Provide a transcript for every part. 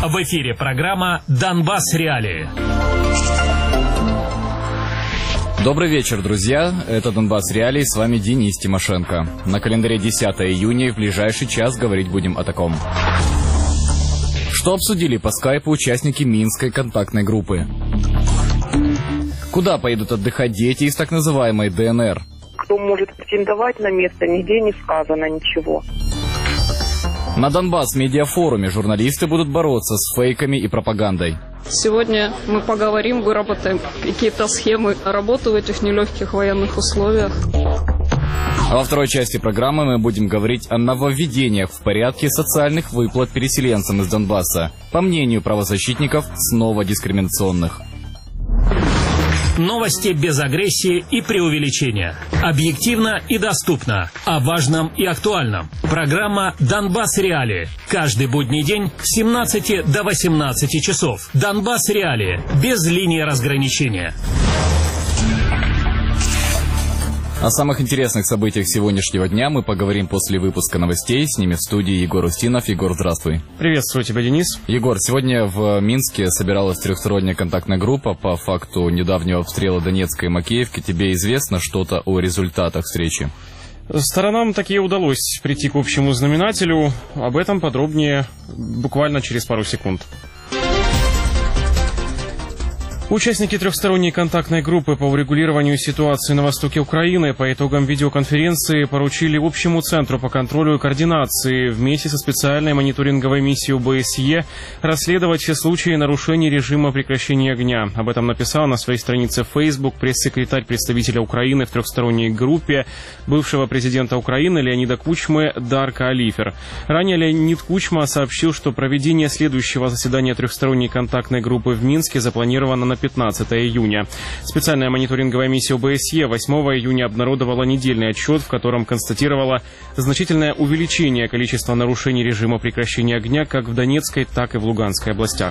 В эфире программа «Донбасс Реалии». Добрый вечер, друзья. Это «Донбасс Реалии», с вами Денис Тимошенко. На календаре 10 июня и в ближайший час говорить будем о таком. Что обсудили по скайпу участники Минской контактной группы? Куда поедут отдыхать дети из так называемой ДНР? Кто может претендовать на место, нигде не сказано ничего. На Донбасс-медиафоруме журналисты будут бороться с фейками и пропагандой. Сегодня мы поговорим, выработаем какие-то схемы работы в этих нелегких военных условиях. А во второй части программы мы будем говорить о нововведениях в порядке социальных выплат переселенцам из Донбасса. По мнению правозащитников, снова дискриминационных. Новости без агрессии и преувеличения. Объективно и доступно. О важном и актуальном. Программа «Донбасс Реалии». Каждый будний день с 17 до 18 часов. «Донбасс Реалии». Без линии разграничения. О самых интересных событиях сегодняшнего дня мы поговорим после выпуска новостей. С ними в студии Егор Устинов. Егор, здравствуй. Приветствую тебя, Денис. Егор, сегодня в Минске собиралась трехсторонняя контактная группа по факту недавнего обстрела Донецка и Макеевки. Тебе известно что-то о результатах встречи? Сторонам таки удалось прийти к общему знаменателю. Об этом подробнее буквально через пару секунд. Участники трехсторонней контактной группы по урегулированию ситуации на востоке Украины по итогам видеоконференции поручили Общему центру по контролю и координации вместе со специальной мониторинговой миссией ОБСЕ расследовать все случаи нарушений режима прекращения огня. Об этом написал на своей странице в Facebook пресс-секретарь представителя Украины в трехсторонней группе бывшего президента Украины Леонида Кучмы Дарко Алифер. Ранее Леонид Кучма сообщил, что проведение следующего заседания трехсторонней контактной группы в Минске запланировано на 15 июня. Специальная мониторинговая миссия ОБСЕ 8 июня обнародовала недельный отчет, в котором констатировала значительное увеличение количества нарушений режима прекращения огня как в Донецкой, так и в Луганской областях.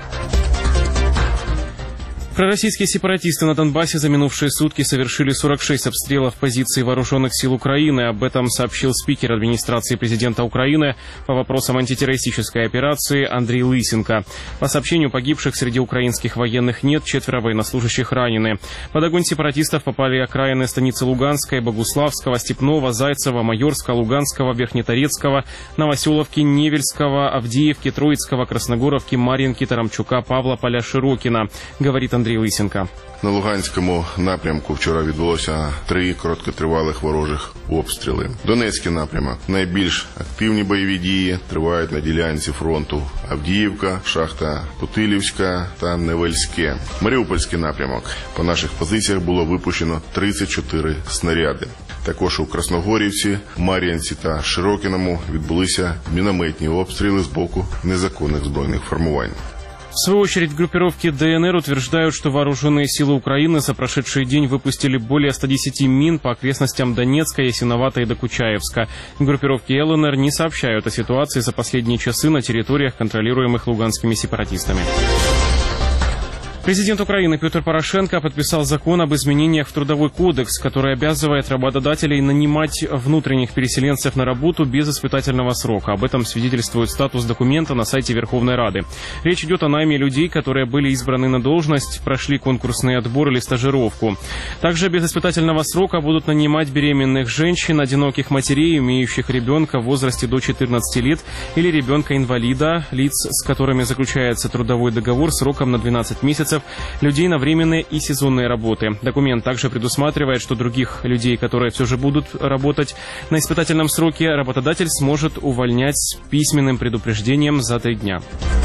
Пророссийские сепаратисты на Донбассе за минувшие сутки совершили 46 обстрелов позиций вооруженных сил Украины. Об этом сообщил спикер администрации президента Украины по вопросам антитеррористической операции Андрей Лысенко. По сообщению погибших среди украинских военных нет, 4 военнослужащих ранены. Под огонь сепаратистов попали окраины станицы Луганской, Богуславского, Степного, Зайцева, Майорска, Луганского, Верхнеторецкого, Новоселовки, Невельского, Авдеевки, Троицкого, Красногоровки, Мар'їнки, Тарамчука, Павлополя, Широкіна, говорит Андрій Лисенко. На Луганському напрямку вчора відбулося 3 короткотривалих ворожих обстріли. Донецький напрямок. Найбільш активні бойові дії тривають на ділянці фронту Авдіївка, шахта Путилівська та Невельське. Маріупольський напрямок. По наших позиціях було випущено 34 снаряди. Також у Красногорівці, Мар'їнці та Широкіному відбулися мінометні обстріли з боку незаконних збройних формувань. В свою очередь, группировки ДНР утверждают, что вооруженные силы Украины за прошедший день выпустили более 110 мин по окрестностям Донецка, Ясиновата и Докучаевска. Группировки ЛНР не сообщают о ситуации за последние часы на территориях, контролируемых луганскими сепаратистами. Президент Украины Петр Порошенко подписал закон об изменениях в Трудовой кодекс, который обязывает работодателей нанимать внутренних переселенцев на работу без испытательного срока. Об этом свидетельствует статус документа на сайте Верховной Рады. Речь идет о найме людей, которые были избраны на должность, прошли конкурсный отбор или стажировку. Также без испытательного срока будут нанимать беременных женщин, одиноких матерей, имеющих ребенка в возрасте до 14 лет или ребенка-инвалида, лиц, с которыми заключается трудовой договор сроком на 12 месяцев, людей на временные и сезонные работы. Документ также предусматривает, что других людей, которые все же будут работать на испытательном сроке, работодатель сможет увольнять с письменным предупреждением за 3 дня.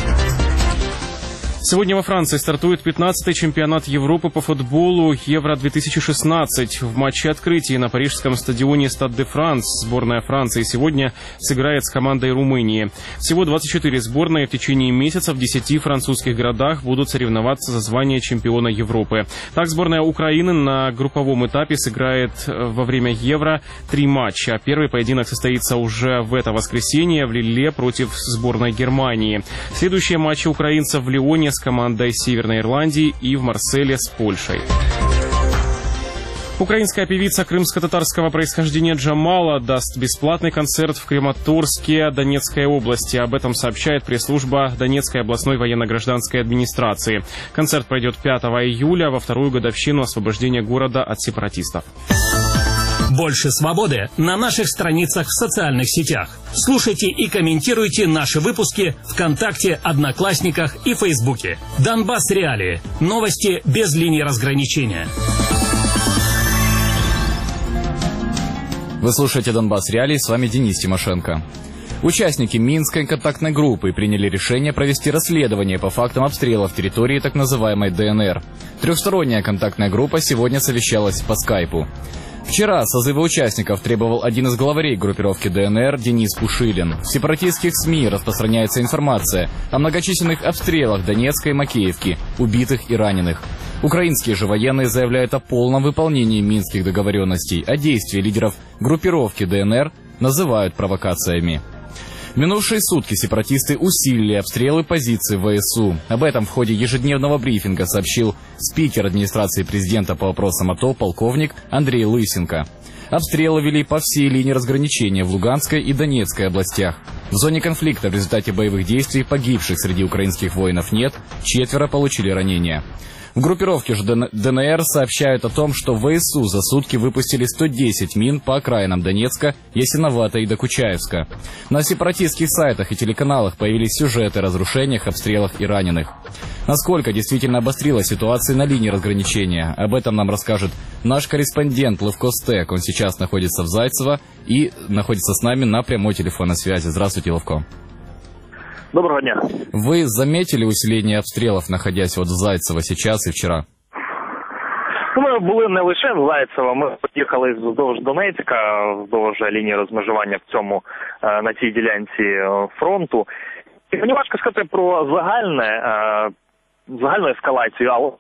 Сегодня во Франции стартует 15-й чемпионат Европы по футболу Евро-2016. В матче открытия на парижском стадионе Стад де Франс сборная Франции сегодня сыграет с командой Румынии. Всего 24 сборные в течение месяца в 10 французских городах будут соревноваться за звание чемпиона Европы. Так, сборная Украины на групповом этапе сыграет во время Евро 3 матча. Первый поединок состоится уже в это воскресенье в Лилле против сборной Германии. Следующие матчи украинцев в Лионе с командой Северной Ирландии и в Марселе с Польшей. Украинская певица крымско-татарского происхождения Джамала даст бесплатный концерт в Краматорске Донецкой области. Об этом сообщает пресс-служба Донецкой областной военно-гражданской администрации. Концерт пройдет 5 июля во вторую годовщину освобождения города от сепаратистов. Больше свободы на наших страницах в социальных сетях. Слушайте и комментируйте наши выпуски ВКонтакте, Одноклассниках и Фейсбуке. Донбасс Реалии. Новости без линии разграничения. Вы слушаете «Донбасс Реалии», с вами Денис Тимошенко. Участники Минской контактной группы приняли решение провести расследование по фактам обстрелов территории так называемой ДНР. Трехсторонняя контактная группа сегодня совещалась по скайпу. Вчера созыва участников требовал один из главарей группировки ДНР Денис Пушилин. В сепаратистских СМИ распространяется информация о многочисленных обстрелах Донецка и Макеевки, убитых и раненых. Украинские же военные заявляют о полном выполнении минских договоренностей, а действия лидеров группировки ДНР называют провокациями. В минувшие сутки сепаратисты усилили обстрелы позиций ВСУ. Об этом в ходе ежедневного брифинга сообщил спикер администрации президента по вопросам АТО полковник Андрей Лысенко. Обстрелы вели по всей линии разграничения в Луганской и Донецкой областях. В зоне конфликта в результате боевых действий погибших среди украинских воинов нет, 4 получили ранения. В группировке же ДНР сообщают о том, что ВСУ за сутки выпустили 110 мин по окраинам Донецка, Ясиновата и Докучаевска. На сепаратистских сайтах и телеканалах появились сюжеты о разрушениях, обстрелах и раненых. Насколько действительно обострилась ситуация на линии разграничения, об этом нам расскажет наш корреспондент Левко Стек. Он сейчас находится в Зайцево и находится с нами на прямой телефонной связи. Здравствуйте, Левко. Доброго дня. Вы заметили усиление обстрелов, находясь вот в Зайцево сейчас и вчера? Ми були не лише в Зайцево, ми поїхали вздовж Донецька, вздовж лінії розмежування на цій ділянці фронту. І мені важко сказати про загальну ескалацію, але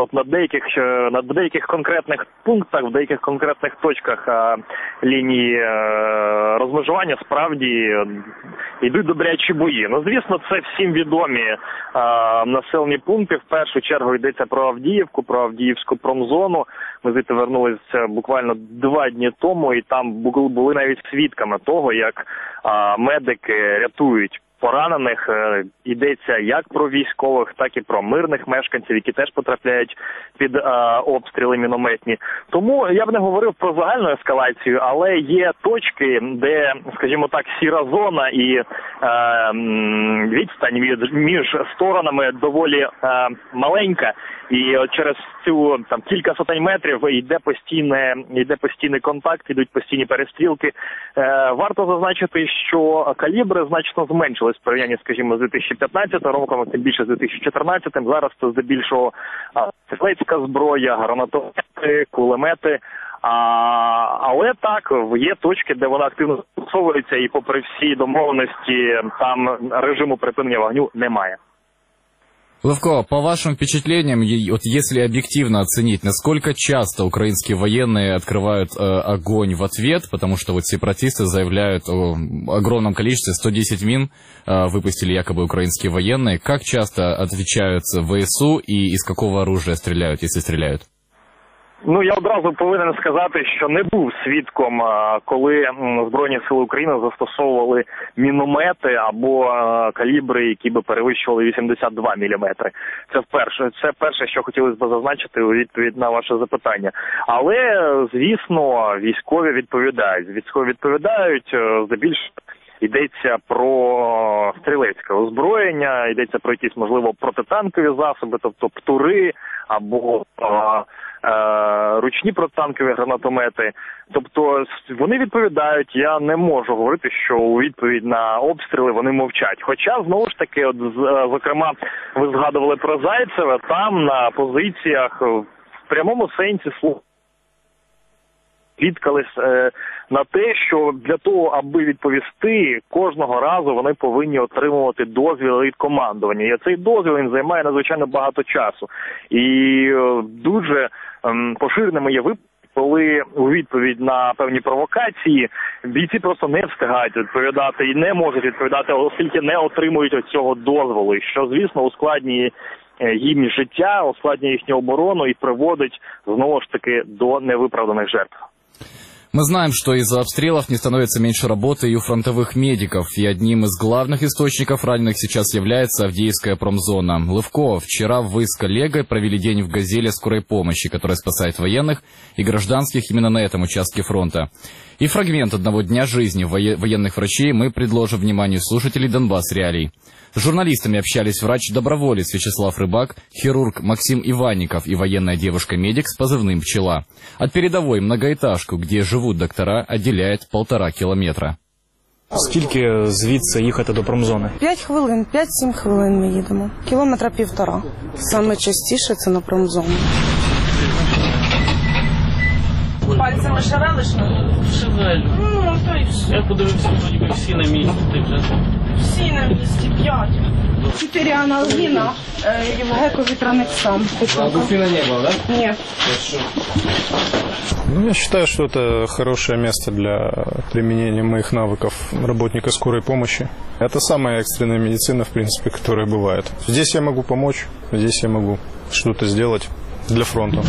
на деяких конкретних пунктах, в деяких конкретних точках лінії розмежування справді йдуть добрячі бої. Ну, звісно, це всім відомі населені пункти. В першу чергу йдеться про Авдіївку, про Авдіївську промзону. Ми звідти вернулися буквально 2 дні тому, і там були навіть свідками того, як медики рятують поранених. Йдеться як про військових, так і про мирних мешканців, які теж потрапляють під обстріли мінометні. Тому я б не говорив про загальну ескалацію, але є точки, де, скажімо так, сіра зона і відстань між сторонами доволі маленька. І через цю кілька сотень метрів йде постійний контакт, йдуть постійні перестрілки. Варто зазначити, що калібри значно зменшились в порівнянні, скажімо, з 2015 роком, тим більше з 2014. Зараз це здебільшого стрілецька зброя, гранатомети, кулемети. Але так, є точки, де вона активно застосовується, і попри всі домовленості там режиму припинення вогню немає. Левко, по вашим впечатлениям, вот если объективно оценить, насколько часто украинские военные открывают огонь в ответ, потому что вот сепаратисты заявляют о огромном количестве, 110 мин выпустили якобы украинские военные, как часто отвечают ВСУ и из какого оружия стреляют, если стреляют? Ну, я одразу повинен сказати, що не був свідком, коли Збройні Сили України застосовували міномети або калібри, які би перевищували 82 мм. Це перше, що хотілося б зазначити у відповідь на ваше запитання. Але, звісно, військові відповідають, здебільшого йдеться про стрілецьке озброєння, йдеться про якісь, можливо, протитанкові засоби, тобто птури або ручні протитанкові гранатомети. Тобто вони відповідають, я не можу говорити, що у відповідь на обстріли вони мовчать. Хоча, знову ж таки, зокрема, ви згадували про Зайцеве, там на позиціях в прямому сенсі слова відкались на те, що для того, аби відповісти, кожного разу вони повинні отримувати дозвіл від командування. І цей дозвіл він займає надзвичайно багато часу. І дуже поширеними є випадки, коли у відповідь на певні провокації бійці просто не встигають відповідати і не можуть відповідати, оскільки не отримують цього дозволу, що, звісно, ускладнює їм життя, ускладнює їхню оборону і приводить, знову ж таки, до невиправданих жертв. Мы знаем, что из-за обстрелов не становится меньше работы и у фронтовых медиков, и одним из главных источников раненых сейчас является Авдеевская промзона. Лывко, вчера вы с коллегой провели день в «Газели» скорой помощи, которая спасает военных и гражданских именно на этом участке фронта. И фрагмент одного дня жизни военных врачей мы предложим вниманию слушателей «Донбасс Реалий». С журналистами общались врач-доброволец Вячеслав Рыбак, хирург Максим Иванников и военная девушка-медик с позывным «Пчела». От передовой многоэтажку, где живут доктора, отделяет 1,5 кілометра. Скільки звідси їхати до промзони? 5 хвилин, 5-7 хвилин ми їдемо. 1,5 кілометра. Саме частіше це на промзону. Пальцями шевелиш? Шевелю. Ну, то й все. Я подивився, ніби всі на місці. Всі на місці, 5. 4 аналгіна, гековітраниксам. А буфина не было, да? Нет. Ну, я считаю, что это хорошее место для применения моих навыков работника скорой помощи. Это самая экстренная медицина, в принципе, которая бывает. Здесь я могу помочь, здесь я могу что-то сделать для фронта.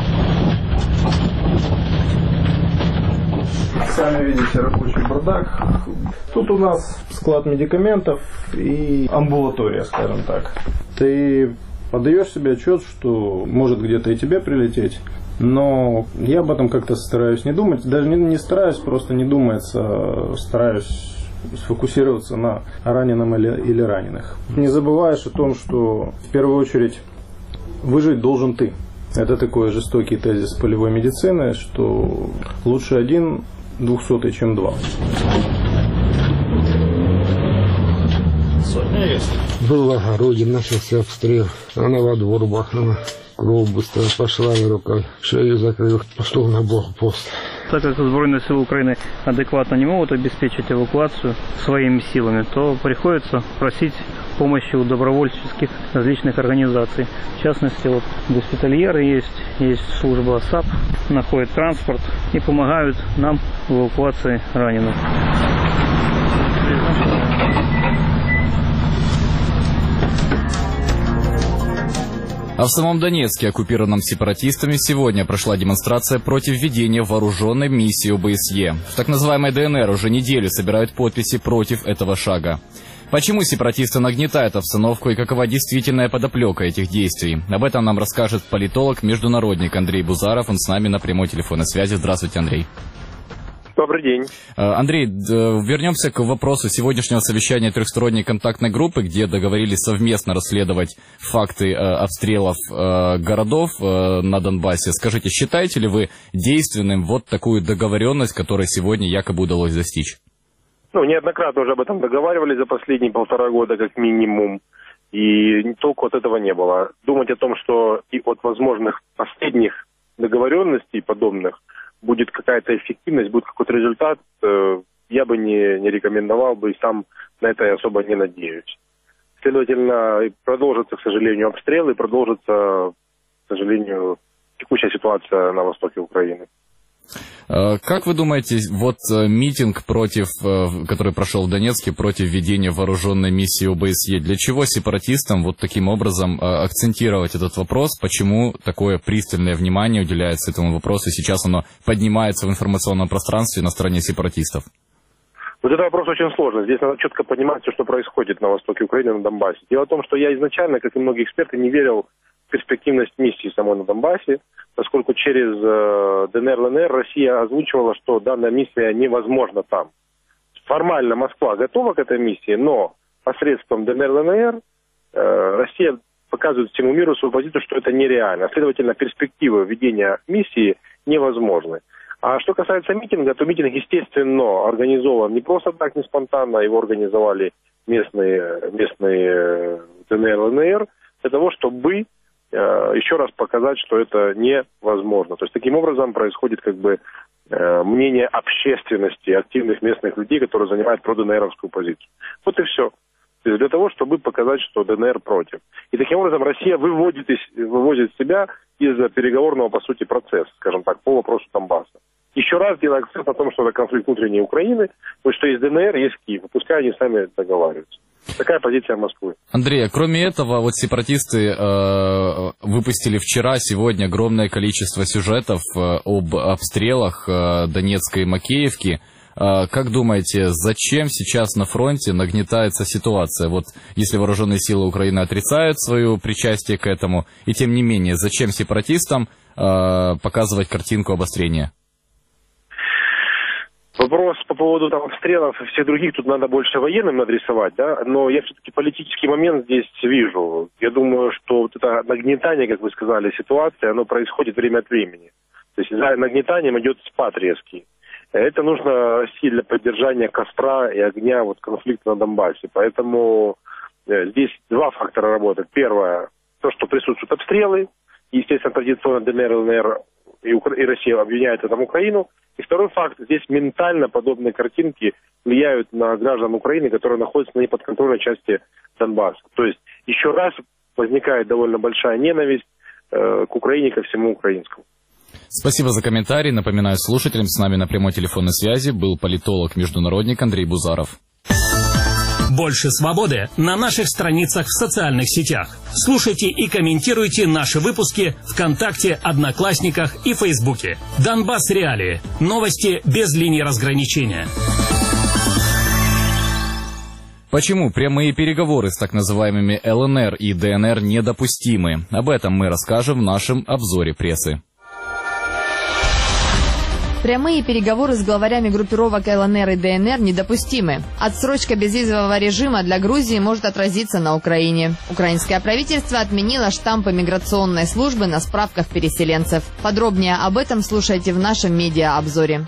Сами видите рабочий бардак. Тут у нас склад медикаментов и амбулатория, скажем так. Ты отдаешь себе отчет, что может где-то и тебе прилететь, но я об этом как-то стараюсь не думать. Даже не стараюсь, просто не думается, стараюсь сфокусироваться на раненом или раненых. Не забываешь о том, что в первую очередь выжить должен ты. Это такой жестокий тезис полевой медицины, что лучше 1 200-й, чем 2. Был в огороде, начался обстрел. Она во двор бахнула. Кровь быстро пошла рукой. Шею закрыл. Пошел на блокпост. Так как Збройные силы Украины адекватно не могут обеспечить эвакуацию своими силами, то приходится просить помощи у добровольческих различных организаций. В частности, вот госпитальеры есть служба САП, находят транспорт и помогают нам в эвакуации раненых. А в самом Донецке, оккупированном сепаратистами, сегодня прошла демонстрация против введения вооруженной миссии ОБСЕ. В так называемой ДНР уже неделю собирают подписи против этого шага. Почему сепаратисты нагнетают обстановку и какова действительная подоплека этих действий? Об этом нам расскажет политолог-международник Андрей Бузаров. Он с нами на прямой телефонной связи. Здравствуйте, Андрей. Добрый день. Андрей, вернемся к вопросу сегодняшнего совещания трехсторонней контактной группы, где договорились совместно расследовать факты обстрелов городов на Донбассе. Скажите, считаете ли вы действенным вот такую договоренность, которой сегодня якобы удалось достичь? Ну, неоднократно уже об этом договаривались за последние 1,5 года как минимум, и толку от этого не было. Думать о том, что и от возможных последних договоренностей подобных будет какая-то эффективность, будет какой-то результат, я бы не рекомендовал бы и сам на это особо не надеюсь. Следовательно, продолжатся, к сожалению, обстрелы, продолжится, к сожалению, текущая ситуация на востоке Украины. Как вы думаете, вот митинг, который прошел в Донецке против введения вооруженной миссии ОБСЕ, для чего сепаратистам вот таким образом акцентировать этот вопрос? Почему такое пристальное внимание уделяется этому вопросу? Сейчас оно поднимается в информационном пространстве на стороне сепаратистов. Вот этот вопрос очень сложный. Здесь надо четко понимать все, что происходит на востоке Украины, на Донбассе. Дело в том, что я изначально, как и многие эксперты, не верил в перспективность миссии самой на Донбассе, поскольку через ДНР, ЛНР Россия озвучивала, что данная миссия невозможна там. Формально Москва готова к этой миссии, но посредством ДНР, ЛНР Россия показывает всему миру свою позицию, что это нереально. Следовательно, перспективы введения миссии невозможны. А что касается митинга, то митинг, естественно, организован не просто так, не спонтанно, его организовали местные ДНР, ЛНР, для того, чтобы еще раз показать, что это невозможно. То есть таким образом происходит мнение общественности, активных местных людей, которые занимают проднеровскую позицию. Вот и все. То есть для того, чтобы показать, что ДНР против. И таким образом Россия выводит себя из переговорного, по сути, процесса, скажем так, по вопросу Донбасса. Еще раз делаю акцент на том, что это конфликт внутренней Украины, то есть что есть ДНР, есть Киев. Пускай они сами договариваются. Такая позиция Москвы. Андрей, кроме этого, вот сепаратисты выпустили вчера, сегодня огромное количество сюжетов об обстрелах Донецкой и Макеевки. Как думаете, зачем сейчас на фронте нагнетается ситуация? Вот если вооруженные силы Украины отрицают свое причастие к этому, и тем не менее, зачем сепаратистам показывать картинку обострения? Вопрос по поводу там обстрелов и всех других тут надо больше военным адресовать, да, но я все-таки политический момент здесь вижу. Я думаю, что вот это нагнетание, как вы сказали, ситуации, оно происходит время от времени. То есть за нагнетанием идет спад резкий. Это нужно России для поддержания костра и огня вот конфликта на Донбассе. Поэтому здесь два фактора работают. Первое, то, что присутствуют обстрелы. Естественно, традиционно ДНР, ЛНР и Россия обвиняют в этом Украину. И второй факт, здесь ментально подобные картинки влияют на граждан Украины, которые находятся на неподконтрольной части Донбасса. То есть еще раз возникает довольно большая ненависть к Украине, ко всему украинскому. Спасибо за комментарий. Напоминаю слушателям, с нами на прямой телефонной связи был политолог-международник Андрей Бузаров. Больше свободы на наших страницах в социальных сетях. Слушайте и комментируйте наши выпуски ВКонтакте, Одноклассниках и Фейсбуке. Донбасс Реалии. Новости без линии разграничения. Почему прямые переговоры с так называемыми ЛНР и ДНР недопустимы? Об этом мы расскажем в нашем обзоре прессы. Прямые переговоры с главарями группировок ЛНР и ДНР недопустимы. Отсрочка безвизового режима для Грузии может отразиться на Украине. Украинское правительство отменило штампы миграционной службы на справках переселенцев. Подробнее об этом слушайте в нашем медиа-обзоре.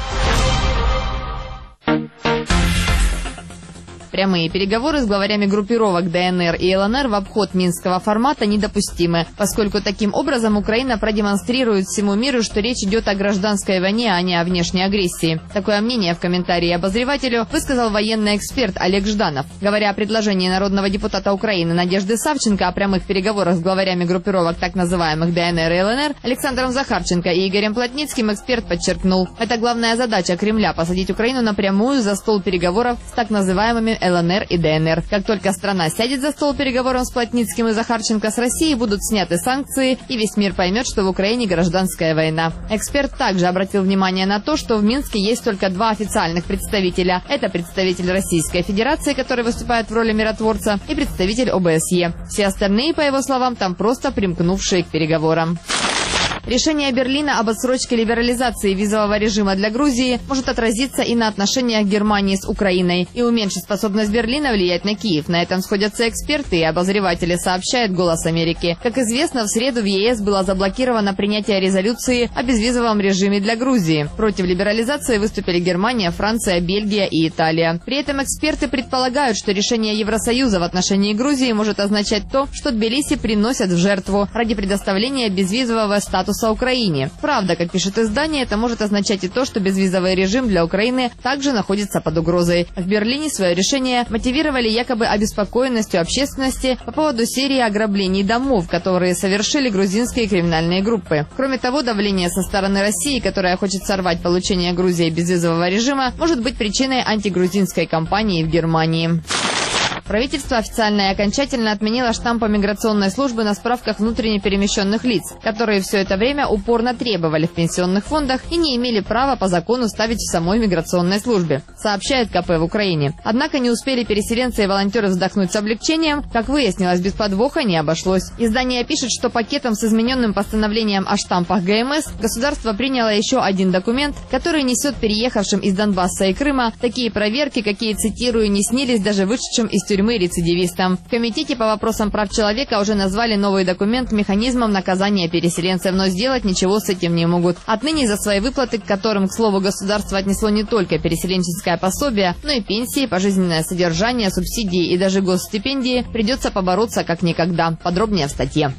Прямые переговоры с главарями группировок ДНР и ЛНР в обход минского формата недопустимы, поскольку таким образом Украина продемонстрирует всему миру, что речь идет о гражданской войне, а не о внешней агрессии. Такое мнение в комментарии обозревателю высказал военный эксперт Олег Жданов. Говоря о предложении народного депутата Украины Надежды Савченко о прямых переговорах с главарями группировок так называемых ДНР и ЛНР Александром Захарченко и Игорем Плотницким, эксперт подчеркнул, это главная задача Кремля – посадить Украину напрямую за стол переговоров с так называемыми ЛНР и ДНР. Как только страна сядет за стол переговоров с Плотницким и Захарченко, с России будут сняты санкции, и весь мир поймет, что в Украине гражданская война. Эксперт также обратил внимание на то, что в Минске есть только два официальных представителя. Это представитель Российской Федерации, который выступает в роли миротворца, и представитель ОБСЕ. Все остальные, по его словам, там просто примкнувшие к переговорам. Решение Берлина об отсрочке либерализации визового режима для Грузии может отразиться и на отношениях Германии с Украиной и уменьшить способность Берлина влиять на Киев. На этом сходятся эксперты и обозреватели, сообщает «Голос Америки». Как известно, в среду в ЕС было заблокировано принятие резолюции о безвизовом режиме для Грузии. Против либерализации выступили Германия, Франция, Бельгия и Италия. При этом эксперты предполагают, что решение Евросоюза в отношении Грузии может означать то, что Тбилиси приносят в жертву ради предоставления безвизового статуса Украине. Правда, как пишет издание, это может означать и то, что безвизовый режим для Украины также находится под угрозой. В Берлине свое решение мотивировали якобы обеспокоенностью общественности по поводу серии ограблений домов, которые совершили грузинские криминальные группы. Кроме того, давление со стороны России, которая хочет сорвать получение Грузии безвизового режима, может быть причиной антигрузинской кампании в Германии. Правительство официально и окончательно отменило штампы миграционной службы на справках внутренне перемещенных лиц, которые все это время упорно требовали в пенсионных фондах и не имели права по закону ставить в самой миграционной службе, сообщает КП в Украине. Однако не успели переселенцы и волонтеры вздохнуть с облегчением, как выяснилось, без подвоха не обошлось. Издание пишет, что пакетом с измененным постановлением о штампах ГМС государство приняло еще один документ, который несет переехавшим из Донбасса и Крыма такие проверки, какие, цитирую, не снились даже вышедшим из тюрьмы рецидивистам. В Комитете по вопросам прав человека уже назвали новый документ механизмом наказания переселенцев, но сделать ничего с этим не могут. Отныне за свои выплаты, к которым, к слову, государство отнесло не только переселенческое пособие, но и пенсии, пожизненное содержание, субсидии и даже госстипендии, придется побороться как никогда. Подробнее в статье.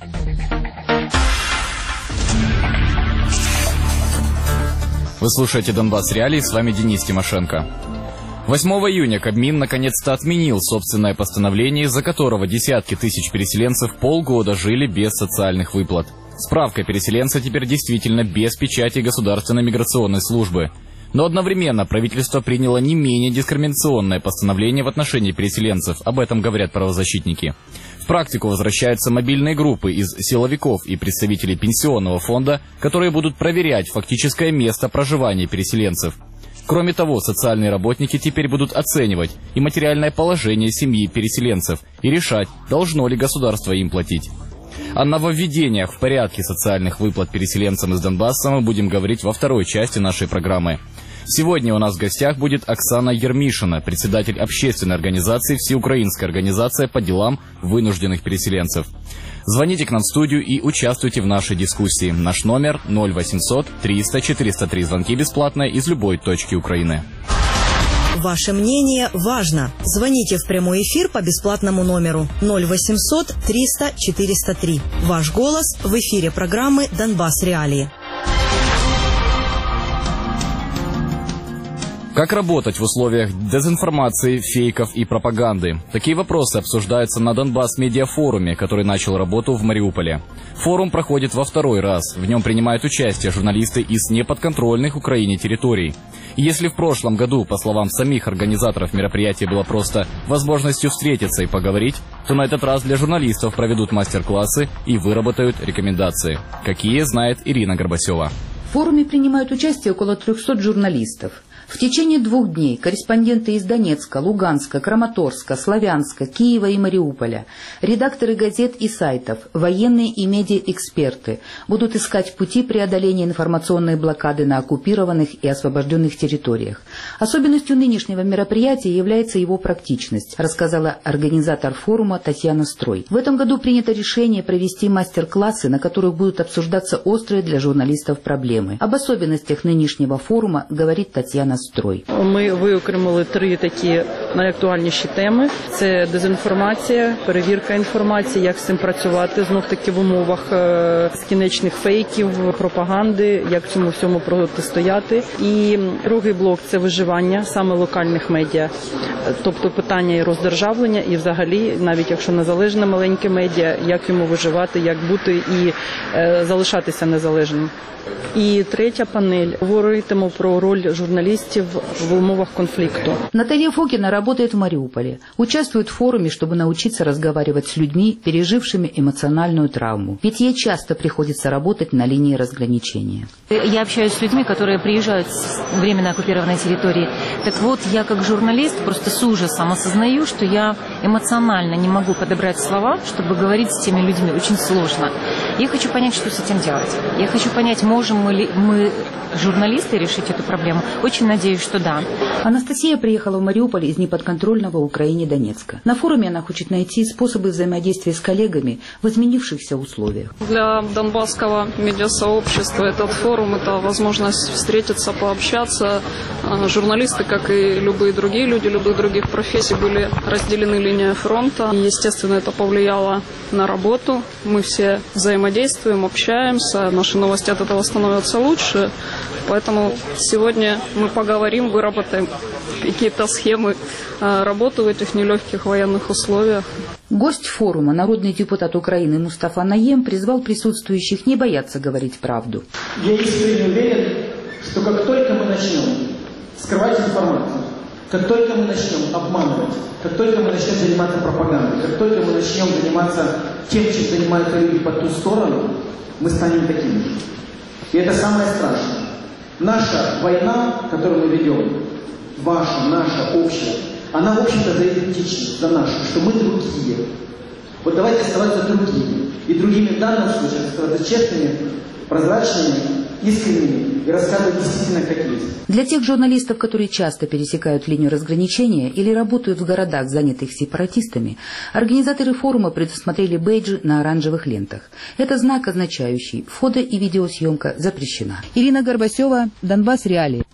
Вы слушаете «Донбасс Реалии», с вами Денис Тимошенко. 8 июня Кабмин наконец-то отменил собственное постановление, из-за которого десятки тысяч переселенцев полгода жили без социальных выплат. Справка переселенца теперь действительно без печати Государственной миграционной службы. Но одновременно правительство приняло не менее дискриминационное постановление в отношении переселенцев. Об этом говорят правозащитники. В практику возвращаются мобильные группы из силовиков и представителей пенсионного фонда, которые будут проверять фактическое место проживания переселенцев. Кроме того, социальные работники теперь будут оценивать и материальное положение семьи переселенцев и решать, должно ли государство им платить. О нововведениях в порядке социальных выплат переселенцам из Донбасса мы будем говорить во второй части нашей программы. Сегодня у нас в гостях будет Оксана Ермишина, председатель общественной организации «Всеукраинская организация по делам вынужденных переселенцев». Звоните к нам в студию и участвуйте в нашей дискуссии. Наш номер 0800 300 403. Звонки бесплатные из любой точки Украины. Ваше мнение важно. Звоните в прямой эфир по бесплатному номеру 0800 300 403. Ваш голос в эфире программы «Донбасс Реалии». Как работать в условиях дезинформации, фейков и пропаганды? Такие вопросы обсуждаются на Донбасс-медиафоруме, который начал работу в Мариуполе. Форум проходит во второй раз. В нем принимают участие журналисты из неподконтрольных Украине территорий. И если в прошлом году, по словам самих организаторов мероприятия, было просто возможностью встретиться и поговорить, то на этот раз для журналистов проведут мастер-классы и выработают рекомендации. Какие, знает Ирина Горбасева. В форуме принимают участие около 300 журналистов. В течение 2 дней корреспонденты из Донецка, Луганска, Краматорска, Славянска, Киева и Мариуполя, редакторы газет и сайтов, военные и медиаэксперты будут искать пути преодоления информационной блокады на оккупированных и освобожденных территориях. Особенностью нынешнего мероприятия является его практичность, рассказала организатор форума Татьяна Строй. В этом году принято решение провести мастер-классы, на которых будут обсуждаться острые для журналистов проблемы. Об особенностях нынешнего форума говорит Татьяна Строй. Ми виокремили 3 такі найактуальніші теми. Це дезінформація, перевірка інформації, як з цим працювати, знов-таки в умовах безкінечних фейків, пропаганди, як цьому всьому протистояти. І другий блок – це виживання саме локальних медіа, тобто питання і роздержавлення, і взагалі, навіть якщо незалежне маленьке медіа, як йому виживати, як бути і залишатися незалежним. І третя панель говоритиме про роль журналистов в умовах конфликта. Наталья Фокина работает в Мариуполе. Участвует в форуме, чтобы научиться разговаривать с людьми, пережившими эмоциональную травму. Ведь ей часто приходится работать на линии разграничения. Я общаюсь с людьми, которые приезжают с временно оккупированной территории. Так вот, я как журналист просто с ужасом осознаю, что я эмоционально не могу подобрать слова, чтобы говорить с теми людьми. Очень сложно. Я хочу понять, что с этим делать. Я хочу понять, можем ли мы, журналисты, решить эту проблему. Очень надеюсь, что да. Анастасия приехала в Мариуполь из неподконтрольного Украине Донецка. На форуме она хочет найти способы взаимодействия с коллегами в изменившихся условиях. Для донбасского медиасообщества этот форум – это возможность встретиться, пообщаться. Журналисты, как и любые другие люди, любых других профессий, были разделены линией фронта. И, естественно, это повлияло на работу. Мы все взаимодействуем, общаемся, наши новости от этого становятся лучше. Поэтому сегодня мы поговорим, выработаем какие-то схемы работы в этих нелегких военных условиях. Гость форума, народный депутат Украины Мустафа Наем, призвал присутствующих не бояться говорить правду. Я искренне уверен, что как только мы начнем скрывать информацию, как только мы начнем обманывать, как только мы начнем заниматься пропагандой, как только мы начнем заниматься тем, чем занимаются люди по ту сторону, мы станем такими же. И это самое страшное. Наша война, которую мы ведем, ваша, наша, общая, она, в общем-то, за идентичность, за нашу, что мы другие. Вот давайте оставаться другими. И другими в данном случае оставаться честными, прозрачными, искренними и рассказывать действительно как есть. Для тех журналистов, которые часто пересекают линию разграничения или работают в городах, занятых сепаратистами, организаторы форума предусмотрели бейджи на оранжевых лентах. Это знак, означающий фото- и видеосъемка запрещена. Ирина Горбасева, Донбасс Реалии.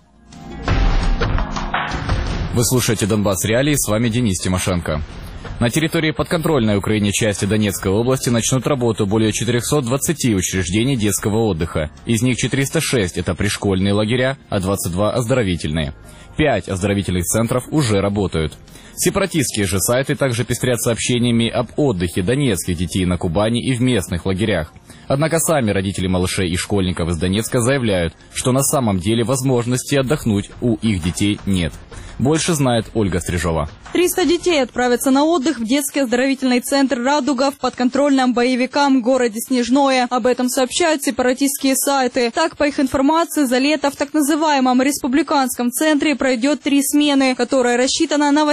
Вы слушаете «Донбасс Реалии», с вами Денис Тимошенко. На территории подконтрольной Украине части Донецкой области начнут работу более 420 учреждений детского отдыха. Из них 406 – это пришкольные лагеря, а 22 – оздоровительные. 5 оздоровительных центров уже работают. Сепаратистские же сайты также пестрят сообщениями об отдыхе донецких детей на Кубани и в местных лагерях. Однако сами родители малышей и школьников из Донецка заявляют, что на самом деле возможности отдохнуть у их детей нет. Больше знает Ольга Стрижова. 300 детей отправятся на отдых в детский оздоровительный центр «Радуга» в подконтрольном боевикам городе Снежное. Об этом сообщают сепаратистские сайты. Так, по их информации, за лето в так называемом республиканском центре пройдет 3 смены, которая рассчитана на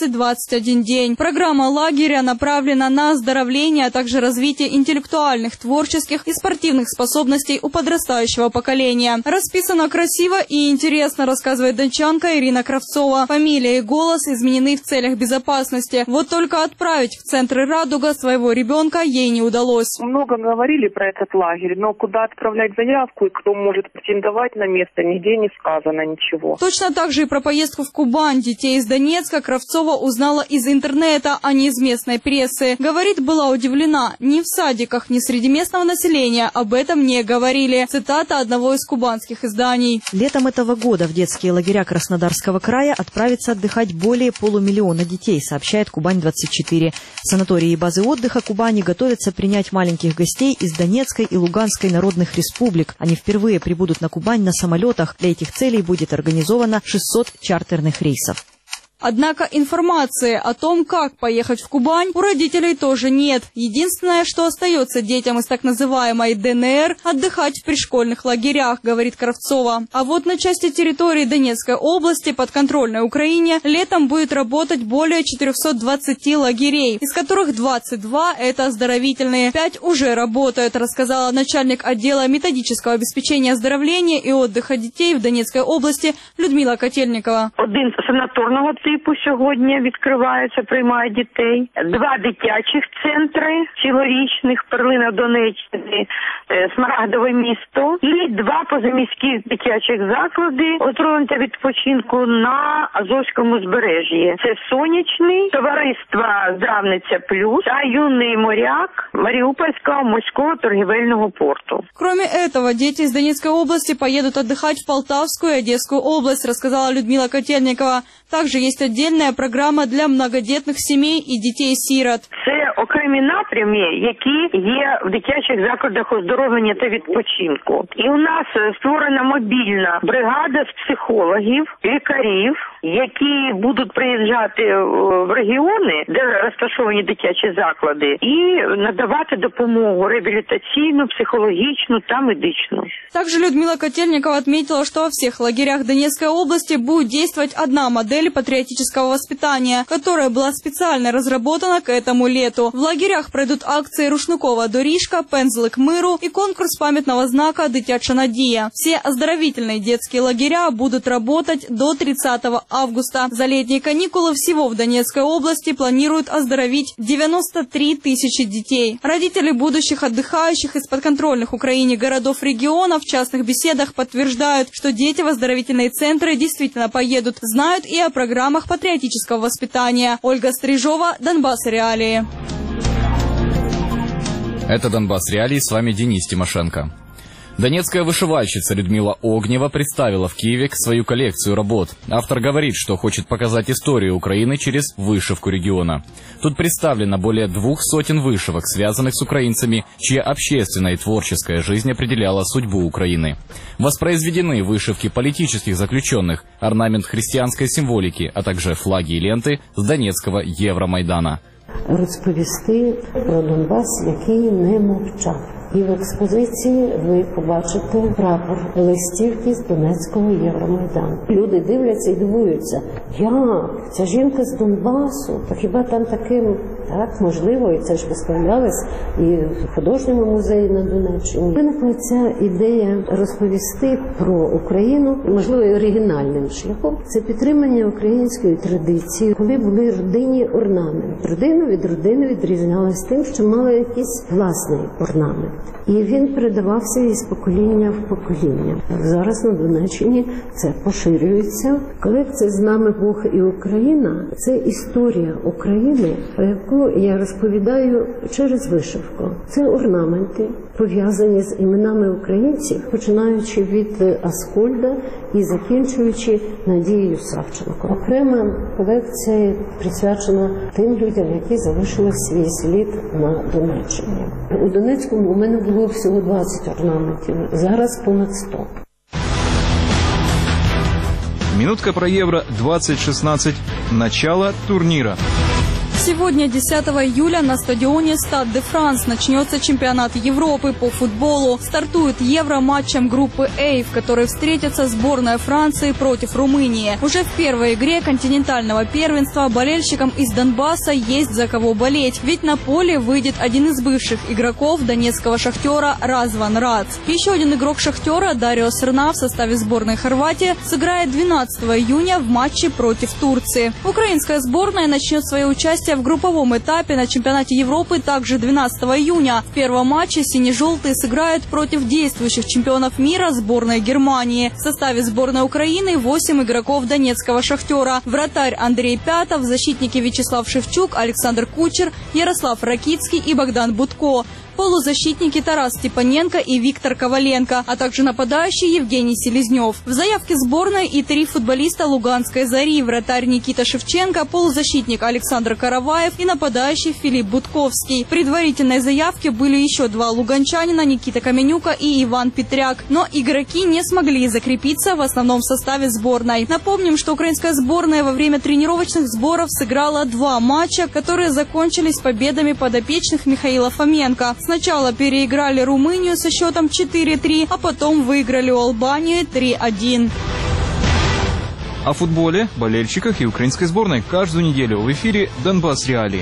18-21 день. Программа лагеря направлена на оздоровление, а также развитие интеллектуальных, творческих и спортивных способностей у подрастающего поколения. Расписано красиво и интересно, рассказывает дончанка Ирина Кравцова. Фамилия и голос изменены в целях безопасности. Вот только отправить в центры «Радуга» своего ребенка ей не удалось. Много говорили про этот лагерь, но куда отправлять заявку и кто может претендовать на место, нигде не сказано ничего. Точно так же и про поездку в Кубань детей из Донецка Кравцова узнала из интернета, а не из местной прессы. Говорит, была удивлена. Ни в садиках, ни среди местного населения об этом не говорили. Цитата одного из кубанских изданий. Летом этого года в детские лагеря Краснодарского края отправится отдыхать более полумиллиона детей, сообщает Кубань-24. Санатории и базы отдыха Кубани готовятся принять маленьких гостей из Донецкой и Луганской народных республик. Они впервые прибудут на Кубань на самолетах. Для этих целей будет организовано 600 чартерных рейсов. Однако информации о том, как поехать в Кубань, у родителей тоже нет. Единственное, что остается детям из так называемой ДНР – отдыхать в пришкольных лагерях, говорит Кравцова. А вот на части территории Донецкой области, подконтрольной Украине, летом будет работать более 420 лагерей, из которых 22 – это оздоровительные. 5 уже работают, рассказала начальник отдела методического обеспечения оздоровления и отдыха детей в Донецкой области Людмила Котельникова. Один санаторного типу сьогодні відкриваються, приймають дітей. 2 дитячих центри цілорічних, Перлина Донеччини, Смарагдове місто. І 2 позаміських дитячих заклади отримання відпочинку на Азовському узбережжі. Це Сонячний, товариство Здравниця Плюс та Юний моряк Маріупольського морського торгівельного порту. Кроме этого, дети из Донецкой области поедут отдыхать в Полтавскую и Одесскую область, рассказала Людмила Котельникова. Также есть отдельная программа для многодетных семей и детей-сирот. Це окремі напрями, які є в дитячих закладах оздоровлення та відпочинку. І у нас створена мобільна бригада з психологів, лікарів, які будуть приїжджати в регіони, де розташовані дитячі заклади, і надавати допомогу реабілітаційну, психологічну та медичну. Также Людмила Котельникова отметила, что во всех лагерях Донецкой области будет действовать одна модель патриотического воспитания, которая была специально разработана к этому лету. В лагерях пройдут акции «Рушникова доріжка», «Пензлик миру» и конкурс памятного знака «Дитяча надія». Все оздоровительные детские лагеря будут работать до 30 августа. За летние каникулы всего в Донецкой области планируют оздоровить 93 тысячи детей. Родители будущих отдыхающих из подконтрольных Украине городов-регионов в частных беседах подтверждают, что дети в оздоровительные центры действительно поедут, знают и о программах патриотического воспитания. Ольга Стрижова, Донбасс Реалии. Это Донбасс Реалии, с вами Денис Тимошенко. Донецкая вышивальщица Людмила Огнева представила в Киеве свою коллекцию работ. Автор говорит, что хочет показать историю Украины через вышивку региона. Тут представлено более 200 вышивок, связанных с украинцами, чья общественная и творческая жизнь определяла судьбу Украины. Воспроизведены вышивки политических заключенных, орнамент христианской символики, а также флаги и ленты с Донецкого Евромайдана. Розповісти про Донбас, який не мовчав. І в експозиції ви побачите прапор листівки з Донецького Євромайдану. Люди дивляться і дивуються, як? Ця жінка з Донбасу? То хіба там таким? Так, можливо, і це ж виставлялось і в художньому музеї на Донеччині. Виникла ця ідея розповісти про Україну, можливо, і оригінальним шляхом. Це підтримання української традиції, коли були родинні орнаменти. Родина від родини відрізнялась тим, що мала якийсь власний орнамент. І він передавався із покоління в покоління. Зараз на Донеччині це поширюється. Колекція «З нами Бог і Україна» – це історія України, про яку Тому я розповідаю через вишивку. Це орнаменти, пов'язані з іменами українців, починаючи від Аскольда і закінчуючи Надією Савченко. Окрема колекція присвячена тим людям, які залишили свій слід на Донеччині. У Донецькому у мене було всього 20 орнаментів, зараз понад 100. Минутка про Евро-2016. Начало турнира. Сегодня, 10 июля, на стадионе Стад де Франс начнется чемпионат Европы по футболу. Стартует Евро матчем группы А, в которой встретится сборная Франции против Румынии. Уже в первой игре континентального первенства болельщикам из Донбасса есть за кого болеть. Ведь на поле выйдет один из бывших игроков донецкого «Шахтера» Разван Рац. Еще один игрок «Шахтера» Дарио Срна в составе сборной Хорватии сыграет 12 июня в матче против Турции. Украинская сборная начнет свое участие в групповом этапе на чемпионате Европы также 12 июня. В первом матче сине-желтые сыграют против действующих чемпионов мира сборной Германии. В составе сборной Украины 8 игроков донецкого «Шахтера». Вратарь Андрей Пятов, защитники Вячеслав Шевчук, Александр Кучер, Ярослав Ракицкий и Богдан Будко. Полузащитники Тарас Степаненко и Виктор Коваленко, а также нападающий Евгений Селезнев. В заявке сборной и 3 футболиста Луганской «Зари». Вратарь Никита Шевченко, полузащитник Александр Караваев и нападающий Филипп Будковский. В предварительной заявке были еще 2 луганчанина Никита Каменюка и Иван Петряк. Но игроки не смогли закрепиться в основном составе сборной. Напомним, что украинская сборная во время тренировочных сборов сыграла 2 матча, которые закончились победами подопечных Михаила Фоменко. Сначала переиграли Румынию со счетом 4-3, а потом выиграли у Албании 3-1. О футболе, болельщиках и украинской сборной каждую неделю в эфире «Донбасс Реалии».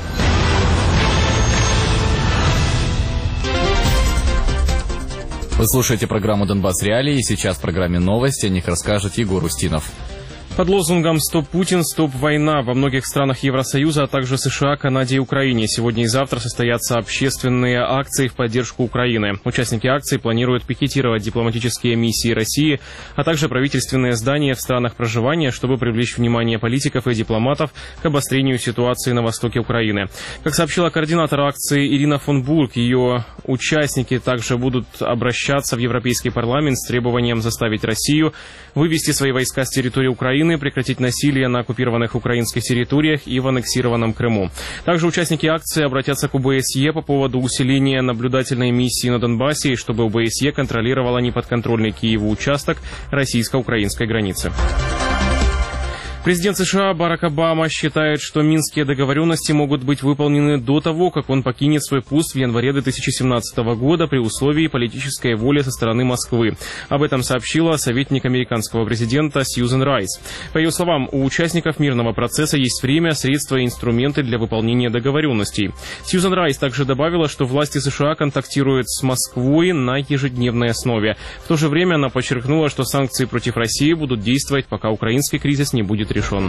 Вы слушаете программу «Донбасс Реалии», и сейчас в программе «Новости» о них расскажет Егор Устинов. Под лозунгом «Стоп Путин, стоп война» во многих странах Евросоюза, а также США, Канаде и Украине сегодня и завтра состоятся общественные акции в поддержку Украины. Участники акций планируют пикетировать дипломатические миссии России, а также правительственные здания в странах проживания, чтобы привлечь внимание политиков и дипломатов к обострению ситуации на востоке Украины. Как сообщила координатор акции Ирина фон Бург, ее участники также будут обращаться в Европейский парламент с требованием заставить Россию вывести свои войска с территории Украины, прекратить насилие на оккупированных украинских территориях и в аннексированном Крыму. Также участники акции обратятся к ОБСЕ по поводу усиления наблюдательной миссии на Донбассе, и чтобы ОБСЕ контролировала неподконтрольный Киеву участок российско-украинской границы. Президент США Барак Обама считает, что минские договоренности могут быть выполнены до того, как он покинет свой пост в январе 2017 года при условии политической воли со стороны Москвы. Об этом сообщила советник американского президента Сьюзен Райс. По ее словам, у участников мирного процесса есть время, средства и инструменты для выполнения договоренностей. Сьюзен Райс также добавила, что власти США контактируют с Москвой на ежедневной основе. В то же время она подчеркнула, что санкции против России будут действовать, пока украинский кризис не будет решен.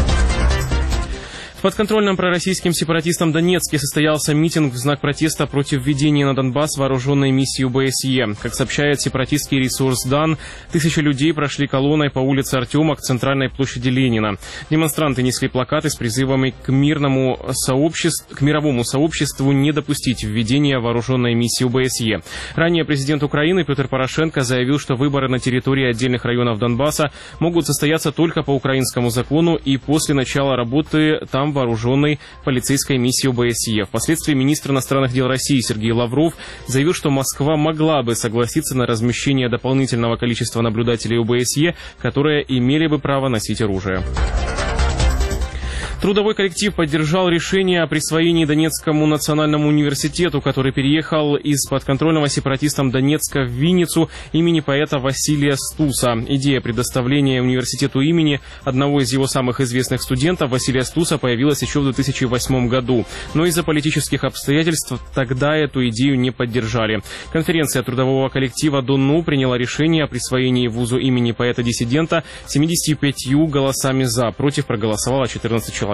В подконтрольном пророссийским сепаратистам Донецке состоялся митинг в знак протеста против введения на Донбасс вооруженной миссии ОБСЕ. Как сообщает сепаратистский ресурс ДАН, 1000 людей прошли колонной по улице Артема к центральной площади Ленина. Демонстранты несли плакаты с призывами к мировому сообществу не допустить введения вооруженной миссии ОБСЕ. Ранее президент Украины Петр Порошенко заявил, что выборы на территории отдельных районов Донбасса могут состояться только по украинскому закону и после начала работы там вооруженной полицейской миссии ОБСЕ. Впоследствии министр иностранных дел России Сергей Лавров заявил, что Москва могла бы согласиться на размещение дополнительного количества наблюдателей ОБСЕ, которые имели бы право носить оружие. Трудовой коллектив поддержал решение о присвоении Донецкому национальному университету, который переехал из подконтрольного сепаратистам Донецка в Винницу, имени поэта Василия Стуса. Идея предоставления университету имени одного из его самых известных студентов, Василия Стуса, появилась еще в 2008 году. Но из-за политических обстоятельств тогда эту идею не поддержали. Конференция трудового коллектива ДОНУ приняла решение о присвоении вузу имени поэта-диссидента 75 голосами «за». Против проголосовало 14 человек.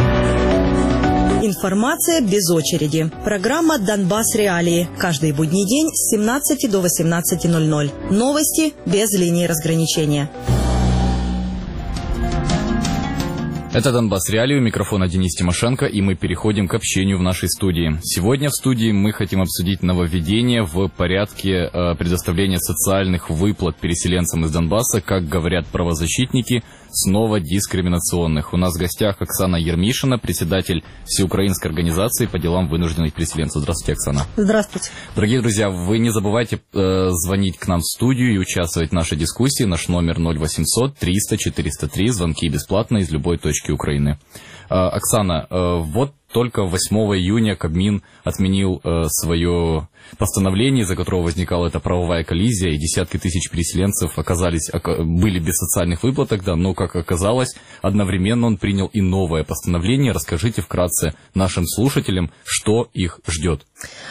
Информация без очереди. Программа «Донбасс Реалии». Каждый будний день с 17 до 18:00. Новости без линии разграничения. Это Донбасс Реалии, у микрофона Денис Тимошенко, и мы переходим к общению в нашей студии. Сегодня в студии мы хотим обсудить нововведения в порядке предоставления социальных выплат переселенцам из Донбасса, как говорят правозащитники, снова дискриминационных. У нас в гостях Оксана Ермишина, председатель Всеукраинской организации по делам вынужденных переселенцев. Здравствуйте, Оксана. Здравствуйте. Дорогие друзья, вы не забывайте звонить к нам в студию и участвовать в нашей дискуссии. Наш номер 0800 300 403. Звонки бесплатно из любой точки Украины. Оксана, вот только 8 июня Кабмин отменил свое постановление, из-за которого возникала эта правовая коллизия, и десятки тысяч переселенцев были без социальных выплат тогда, но, как оказалось, одновременно он принял и новое постановление. Расскажите вкратце нашим слушателям, что их ждет.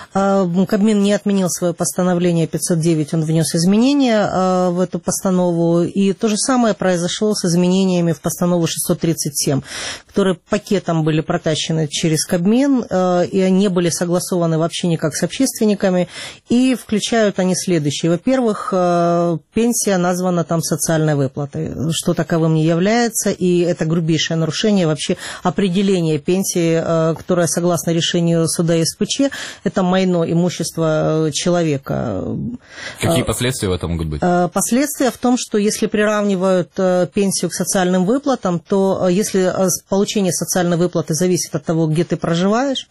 Кабмин не отменил свое постановление 509, он внес изменения в эту постанову, и то же самое произошло с изменениями в постанову 637, которые пакетом были протащены через Кабмин, и они были согласованы вообще никак с общественниками, и включают они следующие. Во-первых, пенсия названа там социальной выплатой, что таковым не является, и это грубейшее нарушение вообще определения пенсии, которое, согласно решению суда СПЧ, это майно имущества человека. Какие последствия в этом могут быть? Последствия в том, что если приравнивают пенсию к социальным выплатам, то если получение социальной выплаты зависит от того, где ты проживаешь,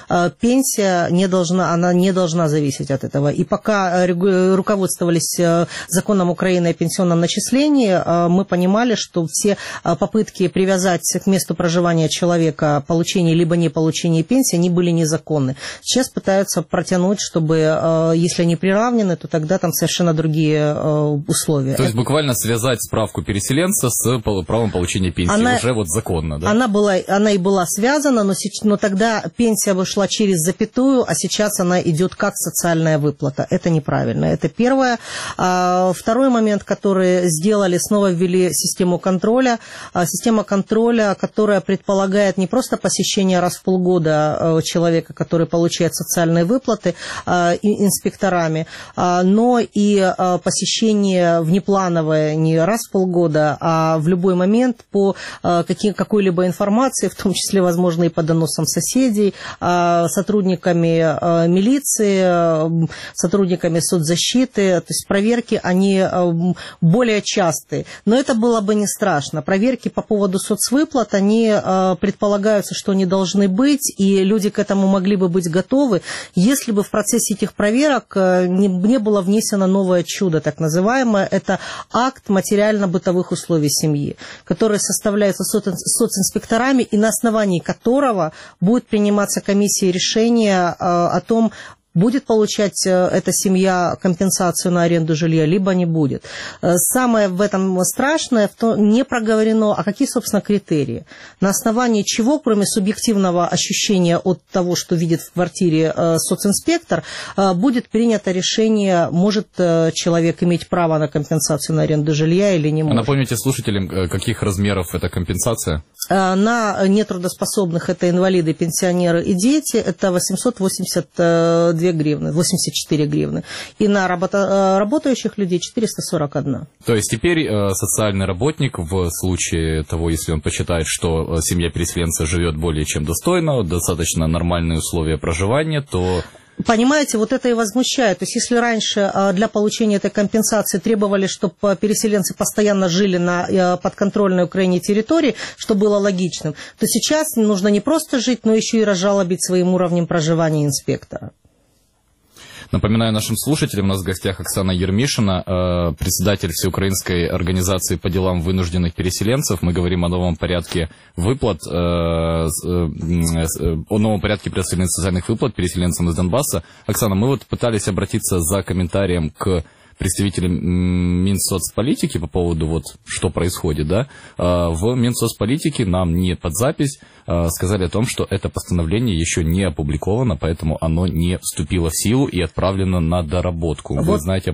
пенсия не должна зависеть от этого. И пока руководствовались законом Украины о пенсионном начислении, мы понимали, что все попытки привязать к месту проживания человека получение либо не получение пенсии, они были незаконны. Сейчас пытаются протянуть, чтобы, если они приравнены, то тогда там совершенно другие условия. То есть буквально связать справку переселенца с правом получения пенсии уже вот законно, да? Она и была связана, но тогда пенсия вышла через запятую, а сейчас она идет как социальная выплата. Это неправильно. Это первое. Второй момент, который сделали, снова ввели систему контроля. Система контроля, которая предполагает не просто посещение раз в полгода человека, который получает социальные выплаты инспекторами, но и посещение внеплановое не раз в полгода, а в любой момент по какой-либо информации, в том числе, возможно, и по доносам соседей, сотрудниками милиции, сотрудниками соцзащиты. То есть проверки, они более частые. Но это было бы не страшно. Проверки по поводу соцвыплат, они предполагаются, что они должны быть, и люди к этому могли бы быть готовы, если бы в процессе этих проверок не было внесено новое чудо, так называемое. Это акт материально-бытовых условий семьи, который составляется социнспекторами, и на основании которого будет приниматься комиссией решение о том, будет получать эта семья компенсацию на аренду жилья, либо не будет. Самое в этом страшное, не проговорено, а какие, собственно, критерии. На основании чего, кроме субъективного ощущения от того, что видит в квартире социнспектор, будет принято решение, может человек иметь право на компенсацию на аренду жилья или не может. Напомните слушателям, каких размеров эта компенсация? На нетрудоспособных это инвалиды, пенсионеры и дети, это 882 гривны, 84 гривны. И на работающих людей 441. То есть теперь социальный работник в случае того, если он посчитает, что семья переселенца живет более чем достойно, достаточно нормальные условия проживания, то... Понимаете, вот это и возмущает. То есть, если раньше для получения этой компенсации требовали, чтобы переселенцы постоянно жили на подконтрольной Украине территории, что было логичным, то сейчас нужно не просто жить, но еще и разжалобить своим уровнем проживания инспектора. Напоминаю нашим слушателям, у нас в гостях Оксана Ермишина, председатель Всеукраинской организации по делам вынужденных переселенцев. Мы говорим о новом порядке выплат, о новом порядке предоставления социальных выплат переселенцам из Донбасса. Оксана, мы вот пытались обратиться за комментарием к представителям Минсоцполитики по поводу вот что происходит, да, в Минсоцполитике нам не под запись сказали о том, что это постановление еще не опубликовано, поэтому оно не вступило в силу и отправлено на доработку. Вы знаете об этом?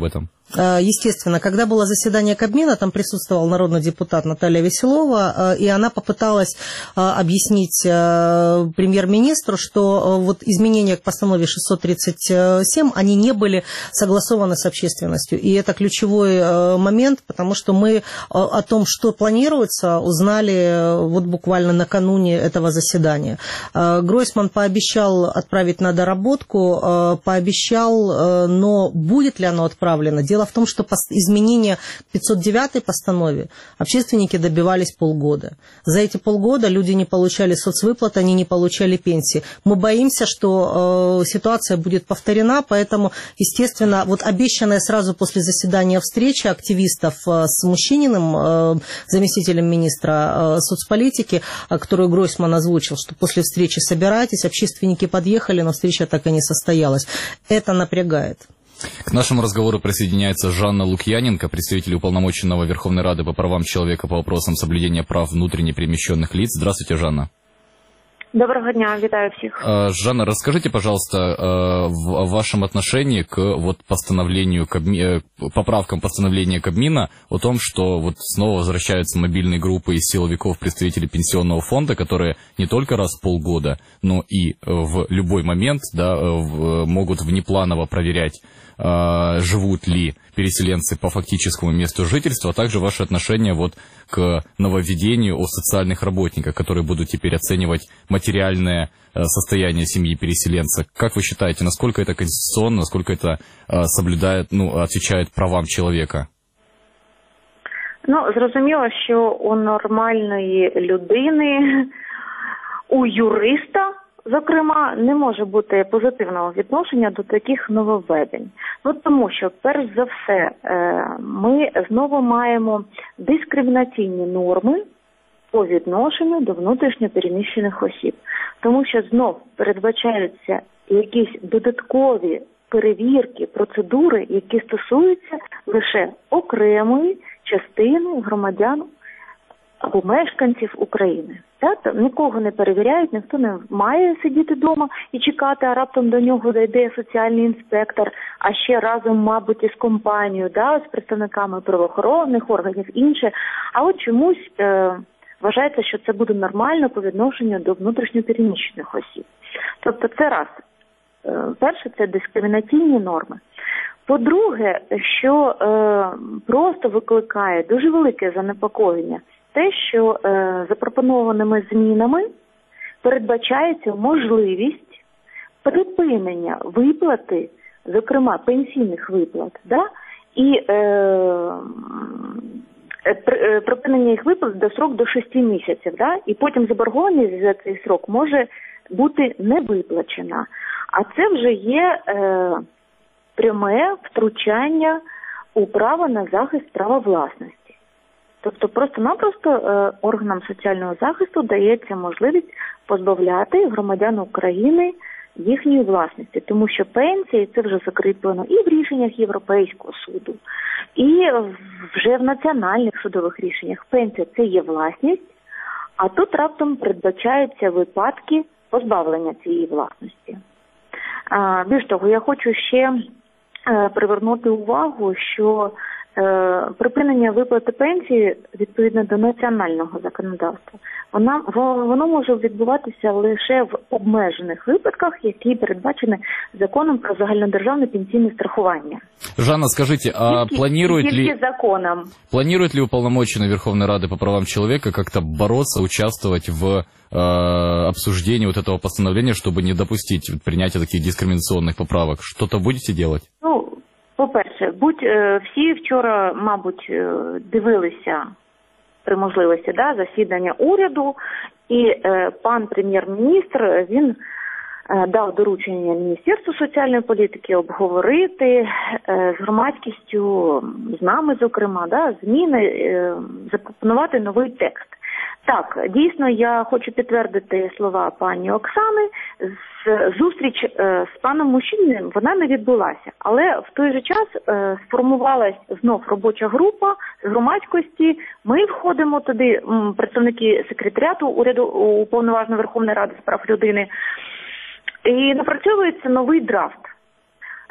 Естественно, когда было заседание Кабмина, там присутствовал народный депутат Наталья Веселова, и она попыталась объяснить премьер-министру, что вот изменения к постанове 637, они не были согласованы с общественностью. И это ключевой момент, потому что мы о том, что планируется, узнали вот буквально накануне этого заседания. Гройсман пообещал отправить на доработку, пообещал, но будет ли оно отправлено? Дело в том, что изменения 509-й постанове общественники добивались полгода. За эти полгода люди не получали соцвыплат, они не получали пенсии. Мы боимся, что ситуация будет повторена, поэтому, естественно, вот обещанная сразу после заседания встреча активистов с Мущининым, заместителем министра соцполитики, которую Гройсман озвучил, что после встречи собирайтесь, общественники подъехали, но встреча так и не состоялась. Это напрягает. К нашему разговору присоединяется Жанна Лукьяненко, представитель уполномоченного Верховной Рады по правам человека по вопросам соблюдения прав внутренне перемещенных лиц. Здравствуйте, Жанна. Доброго дня, вітаю всіх. Жанна, расскажите, пожалуйста, о вашем отношении к вот постановлению поправкам постановления Кабмина о том, что вот снова возвращаются мобильные группы из силовиков представителей пенсионного фонда, которые не только раз в полгода, но и в любой момент, да, могут внепланово проверять, живут ли переселенцы по фактическому месту жительства, а также ваше отношение вот к нововведению о социальных работниках, которые будут теперь оценивать материальное состояние семьи переселенца. Как вы считаете, насколько это конституционно, насколько это соблюдает, отвечает правам человека? Зрозуміло, що у нормальної людини, у юриста, зокрема, не може бути позитивного відношення до таких нововведень. Тому що, перш за все, ми знову маємо дискримінаційні норми по відношенню до внутрішньопереміщених осіб. Тому що знов передбачаються якісь додаткові перевірки, процедури, які стосуються лише окремої частини громадян або мешканців України. Нікого не перевіряють, ніхто не має сидіти вдома і чекати, а раптом до нього дійде соціальний інспектор, а ще разом, мабуть, із компанією, з представниками правоохоронних органів, інше. А от чомусь вважається, що це буде нормально по відношенню до внутрішньопереміщених осіб. Тобто це раз. Перше, це дискримінаційні норми. По-друге, що просто викликає дуже велике занепокоєння, те, що запропонованими змінами передбачається можливість припинення виплати, зокрема пенсійних виплат, і припинення їх виплат до срок до 6 місяців, і потім заборгованість за цей срок може бути не виплачена. А це вже є пряме втручання у право на захист права власності. Тобто просто-напросто органам соціального захисту дається можливість позбавляти громадян України їхньої власності, тому що пенсії це вже закріплено і в рішеннях Європейського суду, і вже в національних судових рішеннях. Пенсія – це є власність, а тут раптом передбачаються випадки позбавлення цієї власності. Більш того, я хочу ще привернути увагу, що припинення виплати пенсії відповідно до національного законодавства, воно може відбуватися лише в обмежених випадках, які передбачені законом про загальнодержавне пенсійне страхування. Жанна, скажите, а планирует ли уполномоченный Верховной Рады по правам человека как-то бороться, участвовать в обсуждении вот этого постановления, чтобы не допустить принятия таких дискриминационных поправок? Что-то будете делать? По-перше, всі вчора, мабуть, дивилися при можливості засідання уряду, і пан прем'єр-міністр, він дав доручення Міністерству соціальної політики обговорити з громадськістю, з нами, зокрема, зміни, запропонувати новий текст. Так, дійсно, я хочу підтвердити слова пані Оксани. Зустріч з паном Мущиніним, вона не відбулася. Але в той же час сформувалась знов робоча група з громадськості. Ми входимо туди, представники секретаріату уряду Уповноваженої Верховної Ради з прав людини. І напрацьовується новий драфт.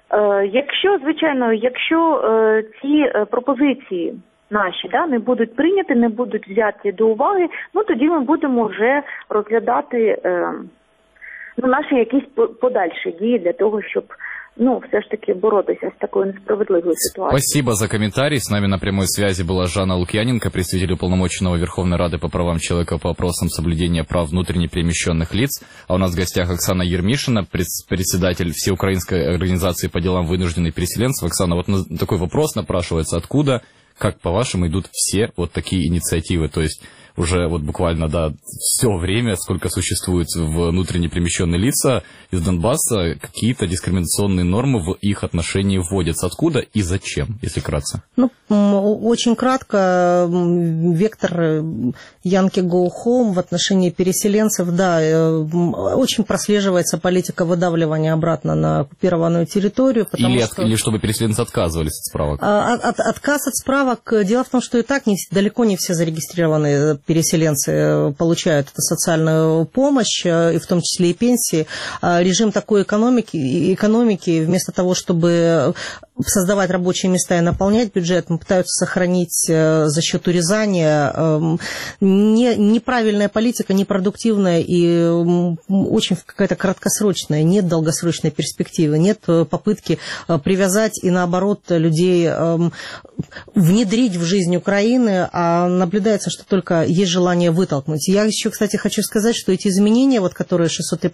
Якщо ці пропозиції наші не будуть прийняті, не будуть взяті до уваги, тоді ми будемо вже розглядати наші якісь подальші дії для того, щоб все ж таки боротися с такой несправедливой ситуацией. Спасибо за комментарий. С нами на прямой связи была Жанна Лукьяненко, представитель уполномоченного Верховной Рады по правам человека по вопросам соблюдения прав внутренне перемещенных лиц. А у нас в гостях Оксана Ермишина, председатель Всеукраинской организации по делам вынужденных переселенцев. Оксана, вот такой вопрос напрашивается. Откуда, как по-вашему, идут все вот такие инициативы? То есть уже вот буквально, все время, сколько существуют внутренне перемещенные лица из Донбасса, какие-то дискриминационные нормы в их отношении вводятся. Откуда и зачем, если кратко? Очень кратко. Вектор Янки Go Home в отношении переселенцев, очень прослеживается политика выдавливания обратно на оккупированную территорию. Или чтобы переселенцы отказывались от справок? Отказ от справок. Дело в том, что и так далеко не все зарегистрированные переселенцы получают эту социальную помощь, и в том числе и пенсии. Режим такой экономики вместо того, чтобы создавать рабочие места и наполнять бюджет, пытаются сохранить за счет урезания. Неправильная политика, непродуктивная и очень какая-то краткосрочная. Нет долгосрочной перспективы, нет попытки привязать и, наоборот, людей внедрить в жизнь Украины, а наблюдается, что только есть желание вытолкнуть. Я еще, кстати, хочу сказать, что эти изменения, которые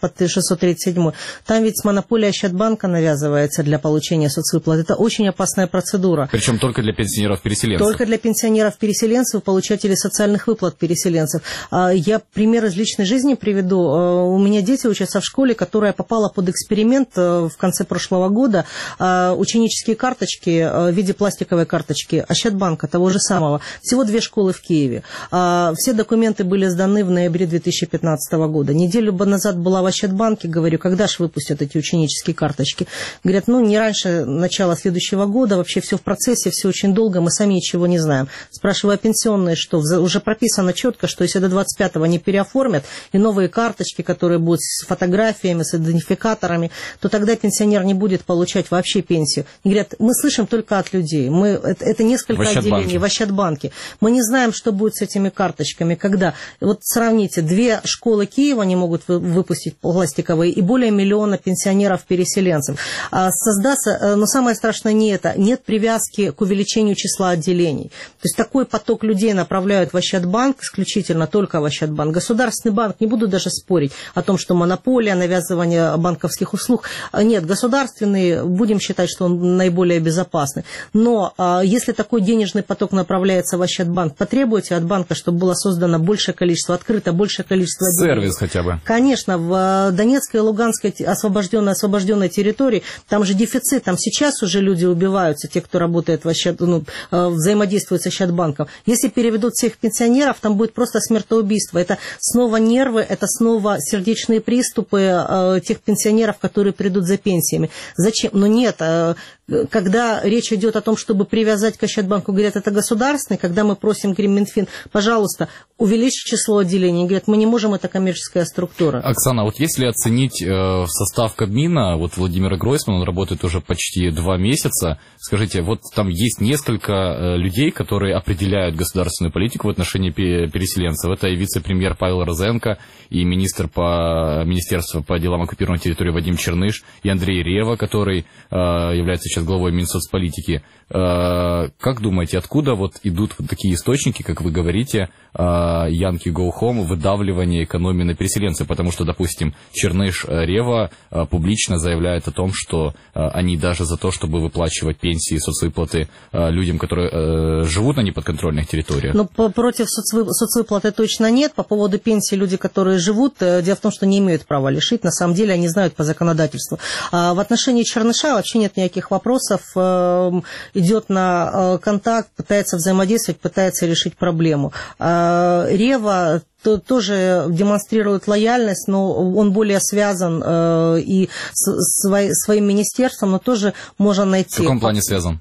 637, там ведь монополия Ощадбанка навязывается для получения соцвыплат. Это очень опасная процедура. Причем только для пенсионеров-переселенцев. Только для пенсионеров-переселенцев, получателей социальных выплат переселенцев. Я пример из личной жизни приведу. У меня дети учатся в школе, которая попала под эксперимент в конце прошлого года. Ученические карточки в виде пластиковой карточки Ощадбанка, того же самого. Всего 2 школы в Киеве. Все документы были сданы в ноябре 2015 года. Неделю назад была в Ощадбанке, говорю, когда же выпустят эти ученические карточки? Говорят, не раньше начала следующего года, вообще все в процессе, все очень долго, мы сами ничего не знаем. Спрашиваю, а пенсионные что? Уже прописано четко, что если до 25-го не переоформят, и новые карточки, которые будут с фотографиями, с идентификаторами, то тогда пенсионер не будет получать вообще пенсию. И говорят, мы слышим только от людей. Это несколько отделений в Ощадбанке. Мы не знаем, что будет с этими карточками, когда. Вот сравните, 2 школы Киева не могут выпустить пластиковые, и более 1 миллиона пенсионеров-переселенцев. Но самое страшное не это. Нет привязки к увеличению числа отделений. То есть такой поток людей направляют в Ощадбанк, исключительно только в Ощадбанк. Государственный банк, не буду даже спорить о том, что монополия, навязывание банковских услуг. Нет, государственный, будем считать, что он наиболее безопасный. Но если такой денежный поток направляется в Ощадбанк, потребуйте от банка, чтобы было создано большее количество, открыто большее количество отделений. Сервис хотя бы. Конечно, в Донецкой и Луганской освобожденной территории, там же дефицит, там сейчас уже люди убиваются, те, кто работает взаимодействует с Ощадбанком. Если переведут всех пенсионеров, там будет просто смертоубийство. Это снова нервы, это снова сердечные приступы тех пенсионеров, которые придут за пенсиями. Зачем? Нет, когда речь идет о том, чтобы привязать к Ощадбанку, говорят, это государственный, когда мы просим, говорим, Минфин, пожалуйста, увеличить число отделений, говорят, мы не можем, это коммерческая структура. Оксана, вот если оценить состав Кабмина, вот Владимир Гройсман, он работает уже почти 2 месяца, скажите, вот там есть несколько людей, которые определяют государственную политику в отношении переселенцев. Это и вице-премьер Павел Розенко, и министерства по делам оккупированной территории Вадим Черныш, и Андрей Рева, который является сейчас главой Минсоцполитики. Как думаете, откуда вот идут вот такие источники, как вы говорите, Янки Go Home, выдавливание экономии на переселенцев? Потому что, допустим, Черныш, Рева публично заявляют о том, что они даже за то, чтобы выплачивать пенсии, соцвыплаты людям, которые живут на неподконтрольных территориях. Но против соцвыплаты точно нет. По поводу пенсии люди, которые живут, дело в том, что не имеют права лишить. На самом деле они знают по законодательству. В отношении Черныша вообще нет никаких вопросов. Идет на контакт, пытается взаимодействовать, пытается решить проблему. Рева тоже демонстрирует лояльность, но он более связан и своим министерством, но тоже можно найти. В каком плане связан?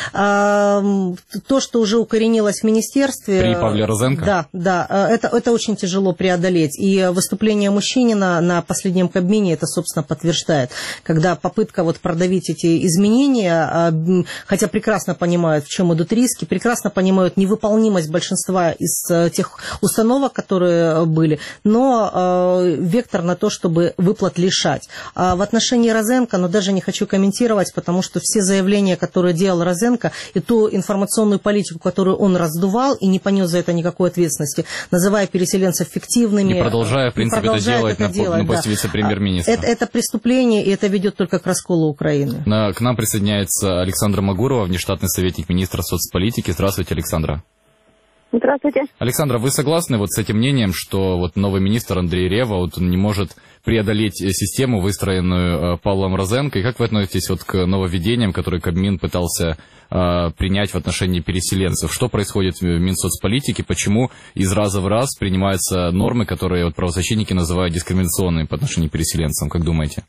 То, что уже укоренилось в министерстве. При Павле Розенко? Да, это очень тяжело преодолеть. И выступление Мущинина на последнем Кабмине это, собственно, подтверждает. Когда попытка продавить эти изменения, хотя прекрасно понимают, в чем идут риски, прекрасно понимают невыполнимость большинства из тех установок, которые были, но вектор на то, чтобы выплат лишать. А в отношении Розенко, даже не хочу комментировать, потому что все заявления, которые делал Розенко, и ту информационную политику, которую он раздувал, и не понес за это никакой ответственности, называя переселенцев фиктивными. И продолжая, в принципе, это делать на посте вице-премьер-министра. Это преступление, и это ведет только к расколу Украины. К нам присоединяется Александра Магурова, внештатный советник министра соцполитики. Здравствуйте, Александра. Здравствуйте. Александра, вы согласны с этим мнением, что новый министр Андрей Рева он не может преодолеть систему, выстроенную Павлом Розенко? И как вы относитесь к нововведениям, которые Кабмин пытался принять в отношении переселенцев? Что происходит в Минсоцполитике? Почему из раза в раз принимаются нормы, которые правозащитники называют дискриминационными по отношению к переселенцам? Как думаете?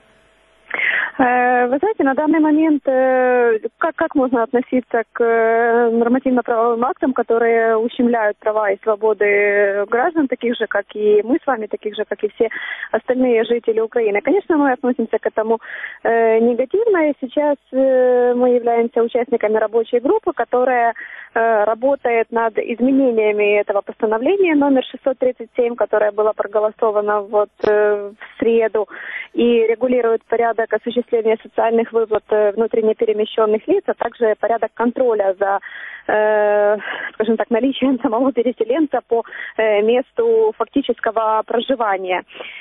Вы знаете, на данный момент как можно относиться к нормативно-правовым актам, которые ущемляют права и свободы граждан, таких же, как и мы с вами, таких же, как и все остальные жители Украины? Конечно, мы относимся к этому негативно, и сейчас мы являемся участниками рабочей группы, которая работает над изменениями этого постановления номер 637, которое было проголосовано в среду, и регулирует порядок осуществления социальных выплат внутренне перемещенных лиц, а также порядок контроля за, скажем так, наличием самого переселенца по месту фактического проживания.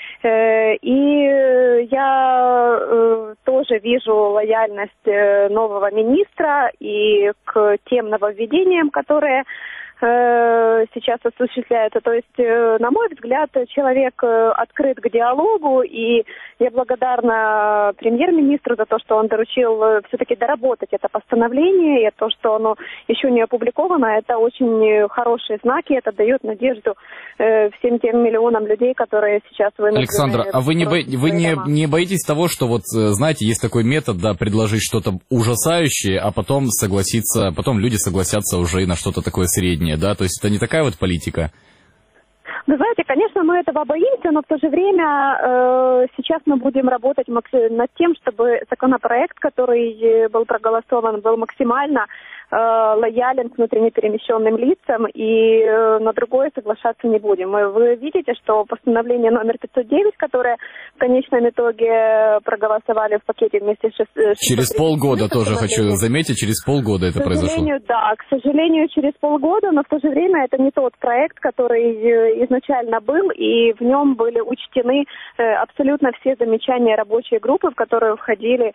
И я тоже вижу лояльность нового министра и к тем нововведениям, которые сейчас осуществляется. То есть, на мой взгляд, человек открыт к диалогу, и я благодарна премьер-министру за то, что он доручил все-таки доработать это постановление, и то, что оно еще не опубликовано, это очень хорошие знаки, это дает надежду всем тем миллионам людей, которые сейчас вынуждены... Александра, а вы не боитесь того, что знаете, есть такой метод, предложить что-то ужасающее, а потом люди согласятся уже и на что-то такое среднее? Да, то есть это не такая политика? Вы знаете, конечно, мы этого боимся, но в то же время сейчас мы будем работать над тем, чтобы законопроект, который был проголосован, был максимально лоялен к внутренне перемещенным лицам, и на другое соглашаться не будем. Вы видите, что постановление номер 509, которое в конечном итоге проголосовали в пакете вместе с... Через полгода тоже хочу заметить, через полгода это произошло. Да, к сожалению, через полгода, но в то же время это не тот проект, который изначально был, и в нем были учтены абсолютно все замечания рабочей группы, в которую входили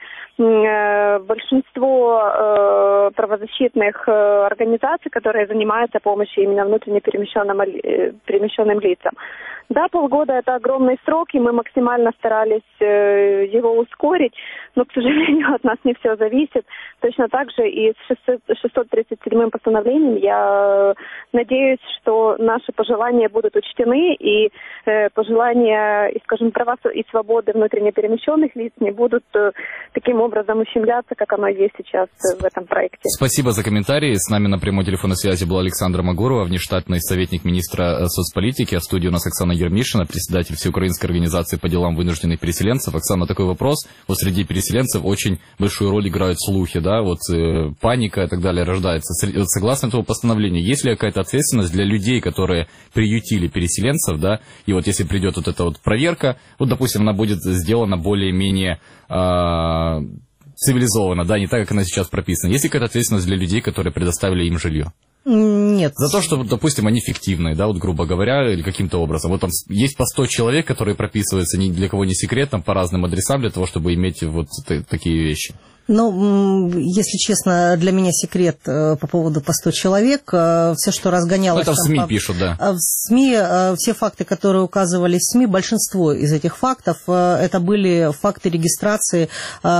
большинство правозащитных организаций, которые занимаются помощью именно внутренне перемещенным лицам. Да, полгода это огромный срок, и мы максимально старались его ускорить, но, к сожалению, от нас не все зависит. Точно так же и с 637-м постановлением я надеюсь, что наши пожелания будут учтены, и пожелания, и, скажем, права и свободы внутренне перемещенных лиц не будут таким образом ущемляться, как оно есть сейчас в этом проекте. Спасибо за комментарии. С нами на прямой телефонной связи была Александра Магурова, внештатный советник министра соцполитики. А в студии у нас Оксана Ермишина, председатель Всеукраинской организации по делам вынужденных переселенцев. Оксана, такой вопрос. Среди переселенцев очень большую роль играют слухи, да, паника и так далее рождается. Согласно этому постановлению, есть ли какая-то ответственность для людей, которые приютили переселенцев, да, и если придет эта проверка, допустим, она будет сделана более-менее цивилизованно, да, не так, как она сейчас прописана. Есть ли какая-то ответственность для людей, которые предоставили им жилье? Нет. За то, что, допустим, они фиктивные, да, грубо говоря, или каким-то образом. Там есть по 100 человек, которые прописываются ни для кого не секретно, по разным адресам, для того, чтобы иметь такие вещи. Ну, если честно, для меня секрет по поводу по 100 человек. Все, что разгонялось... Это в СМИ пишут, да. В СМИ, все факты, которые указывались в СМИ, большинство из этих фактов, это были факты регистрации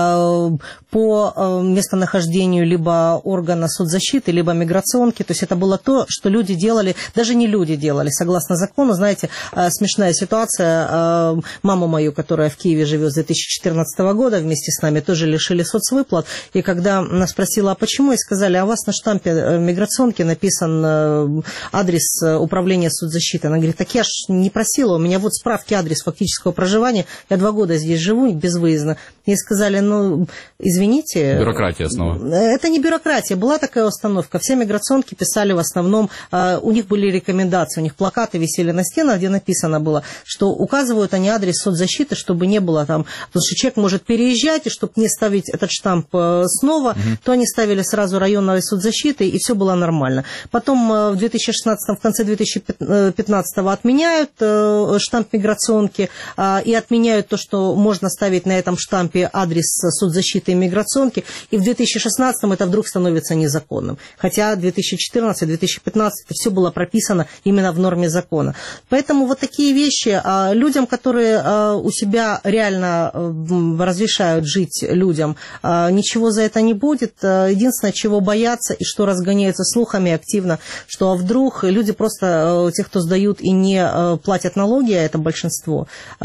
по местонахождению либо органа соцзащиты, либо миграционки. То есть это было то, что люди делали, даже не люди делали, согласно закону. Знаете, смешная ситуация. Маму мою, которая в Киеве живет с 2014 года, вместе с нами тоже лишили соцвыплат. И когда она спросила, а почему, и сказали, а у вас на штампе миграционки написан адрес управления соцзащиты. Она говорит, так я ж не просила, у меня вот справки, адрес фактического проживания, я 2 года здесь живу безвыездно. Ей сказали, ну, извините. Бюрократия снова. Это не бюрократия, была такая установка. Все миграционки писали в основном, у них были рекомендации, у них плакаты висели на стенах, где написано было, что указывают они адрес соцзащиты, чтобы не было там, потому что человек может переезжать, и чтобы не ставить этот штамп снова, то они ставили сразу районной соцзащиты, и все было нормально. Потом в 2016, в конце 2015 отменяют штамп миграционки и отменяют то, что можно ставить на этом штампе адрес соцзащиты и миграционки, и в 2016 это вдруг становится незаконным. Хотя 2014-2015 это все было прописано именно в норме закона. Поэтому вот такие вещи людям, которые у себя реально разрешают жить людям, ничего за это не будет. Единственное, чего боятся и что разгоняется слухами активно, что вдруг люди просто, те, кто сдают и не платят налоги, а это большинство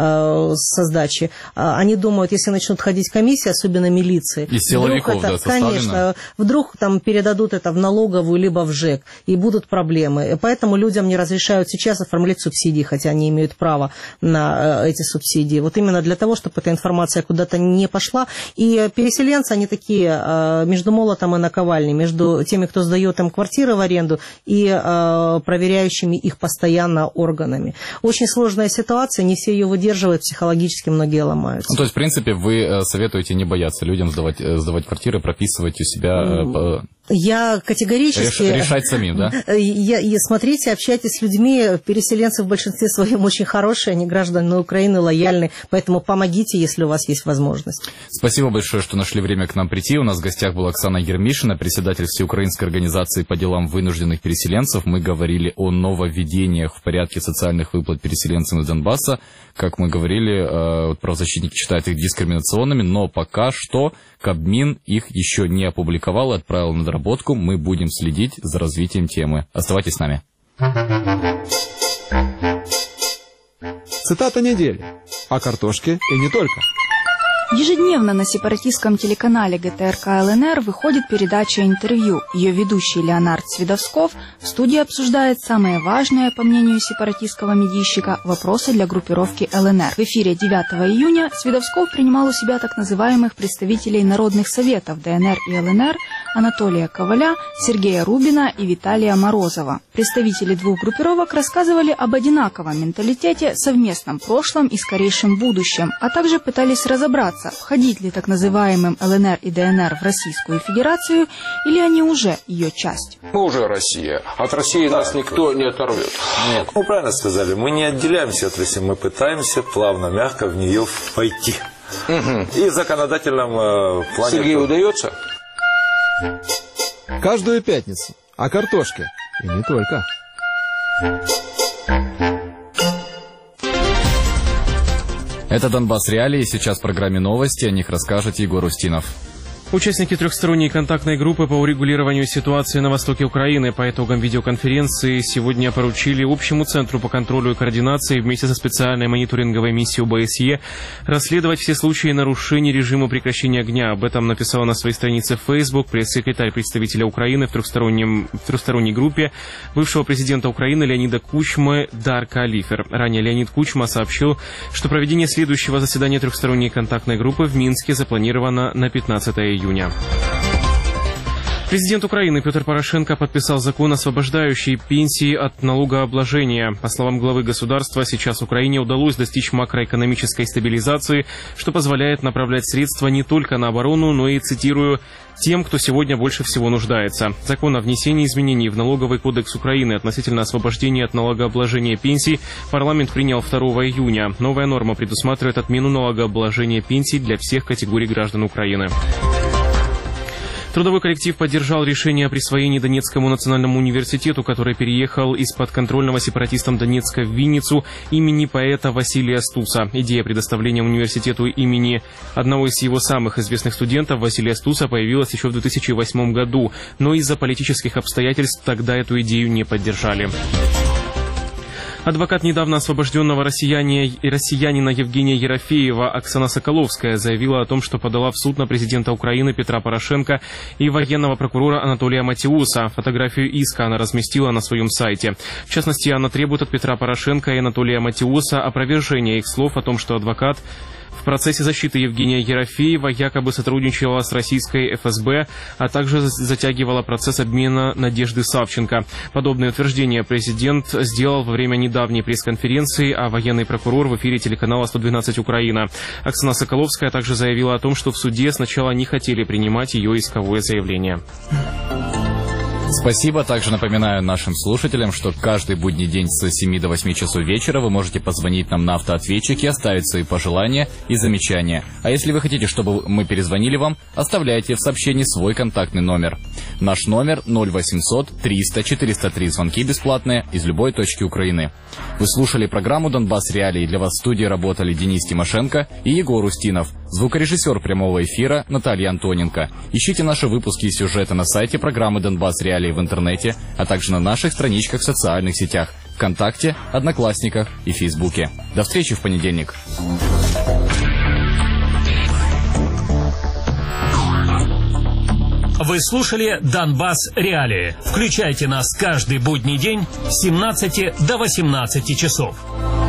со сдачи, они думают, если начнут ходить комиссии, особенно милиции, из силовиков, это, да, составлено. Конечно, вдруг там передадут это в налоговую либо в ЖЭК, и будут проблемы. Поэтому людям не разрешают сейчас оформлять субсидии, хотя они имеют право на эти субсидии. Вот именно для того, чтобы эта информация куда-то не пошла. И переселенцы, они такие между молотом и наковальней, между теми, кто сдает им квартиры в аренду, и проверяющими их постоянно органами. Очень сложная ситуация, не все ее выдерживают, психологически многие ломаются. Ну, то есть, в принципе, вы советуете не бояться людям сдавать квартиры, прописывать у себя... Я категорически... Решать самим, да? Смотрите, общайтесь с людьми, переселенцы в большинстве своем очень хорошие, они граждане Украины, лояльны, поэтому помогите, если у вас есть возможность. Спасибо большое, что нашли время к нам прийти. У нас в гостях была Оксана Ермишина, председатель Всеукраинской организации по делам вынужденных переселенцев. Мы говорили о нововведениях в порядке социальных выплат переселенцам из Донбасса. Как мы говорили, правозащитники считают их дискриминационными, но пока что Кабмин их еще не опубликовал и отправил на доработку. Мы будем следить за развитием темы. Оставайтесь с нами. Цитата недели. О картошке и не только. Ежедневно на сепаратистском телеканале ГТРК ЛНР выходит передача «Интервью». Ее ведущий Леонард Свидовсков в студии обсуждает самые важные, по мнению сепаратистского медийщика, вопросы для группировки ЛНР. В эфире 9 июня Свидовсков принимал у себя так называемых представителей народных советов ДНР и ЛНР Анатолия Коваля, Сергея Рубина и Виталия Морозова. Представители двух группировок рассказывали об одинаковом менталитете, совместном прошлом и скорейшем будущем, а также пытались разобраться, входить ли так называемым ЛНР и ДНР в Российскую Федерацию, или они уже ее часть. Мы уже Россия. От России нас никто не оторвет. Нет. Вы правильно сказали, мы не отделяемся от России, мы пытаемся плавно, мягко в нее войти. И в законодательном плане... Сергею удается? Каждую пятницу о картошке и не только. Это «Донбасс Реалии». Сейчас в программе новости. О них расскажет Егор Устинов. Участники трехсторонней контактной группы по урегулированию ситуации на востоке Украины по итогам видеоконференции сегодня поручили Общему центру по контролю и координации вместе со специальной мониторинговой миссией ОБСЕ расследовать все случаи нарушений режима прекращения огня. Об этом написала на своей странице в Facebook пресс-секретарь представителя Украины в трехсторонней группе бывшего президента Украины Леонида Кучмы Дарка Алифер. Ранее Леонид Кучма сообщил, что проведение следующего заседания трехсторонней контактной группы в Минске запланировано на 15 июня. Президент Украины Петр Порошенко подписал закон, освобождающий пенсии от налогообложения. По словам главы государства, сейчас Украине удалось достичь макроэкономической стабилизации, что позволяет направлять средства не только на оборону, но и, цитирую, тем, кто сегодня больше всего нуждается. Закон о внесении изменений в Налоговый кодекс Украины относительно освобождения от налогообложения пенсий парламент принял 2 июня. Новая норма предусматривает отмену налогообложения пенсий для всех категорий граждан Украины. Трудовой коллектив поддержал решение о присвоении Донецкому национальному университету, который переехал из подконтрольного сепаратистам Донецка в Винницу, имени поэта Василия Стуса. Идея предоставления университету имени одного из его самых известных студентов, Василия Стуса, появилась еще в 2008 году, но из-за политических обстоятельств тогда эту идею не поддержали. Адвокат недавно освобожденного россиянина Евгения Ерофеева Оксана Соколовская заявила о том, что подала в суд на президента Украины Петра Порошенко и военного прокурора Анатолия Матиуса. Фотографию иска она разместила на своем сайте. В частности, она требует от Петра Порошенко и Анатолия Матиуса опровержения их слов о том, что адвокат в процессе защиты Евгения Ерофеева якобы сотрудничала с российской ФСБ, а также затягивала процесс обмена Надежды Савченко. Подобные утверждения президент сделал во время недавней пресс-конференции, а военный прокурор в эфире телеканала «112 Украина». Оксана Соколовская также заявила о том, что в суде сначала не хотели принимать ее исковое заявление. Спасибо. Также напоминаю нашим слушателям, что каждый будний день с 7 до 8 часов вечера вы можете позвонить нам на автоответчик и оставить свои пожелания и замечания. А если вы хотите, чтобы мы перезвонили вам, оставляйте в сообщении свой контактный номер. Наш номер 0800 300 403. Звонки бесплатные из любой точки Украины. Вы слушали программу «Донбасс Реалии». Для вас в студии работали Денис Тимошенко и Егор Устинов. Звукорежиссер прямого эфира Наталья Антоненко. Ищите наши выпуски и сюжеты на сайте программы «Донбасс Реалии» в интернете, а также на наших страничках в социальных сетях ВКонтакте, Одноклассниках и Фейсбуке. До встречи в понедельник. Вы слушали «Донбасс Реалии». Включайте нас каждый будний день с 17 до 18 часов.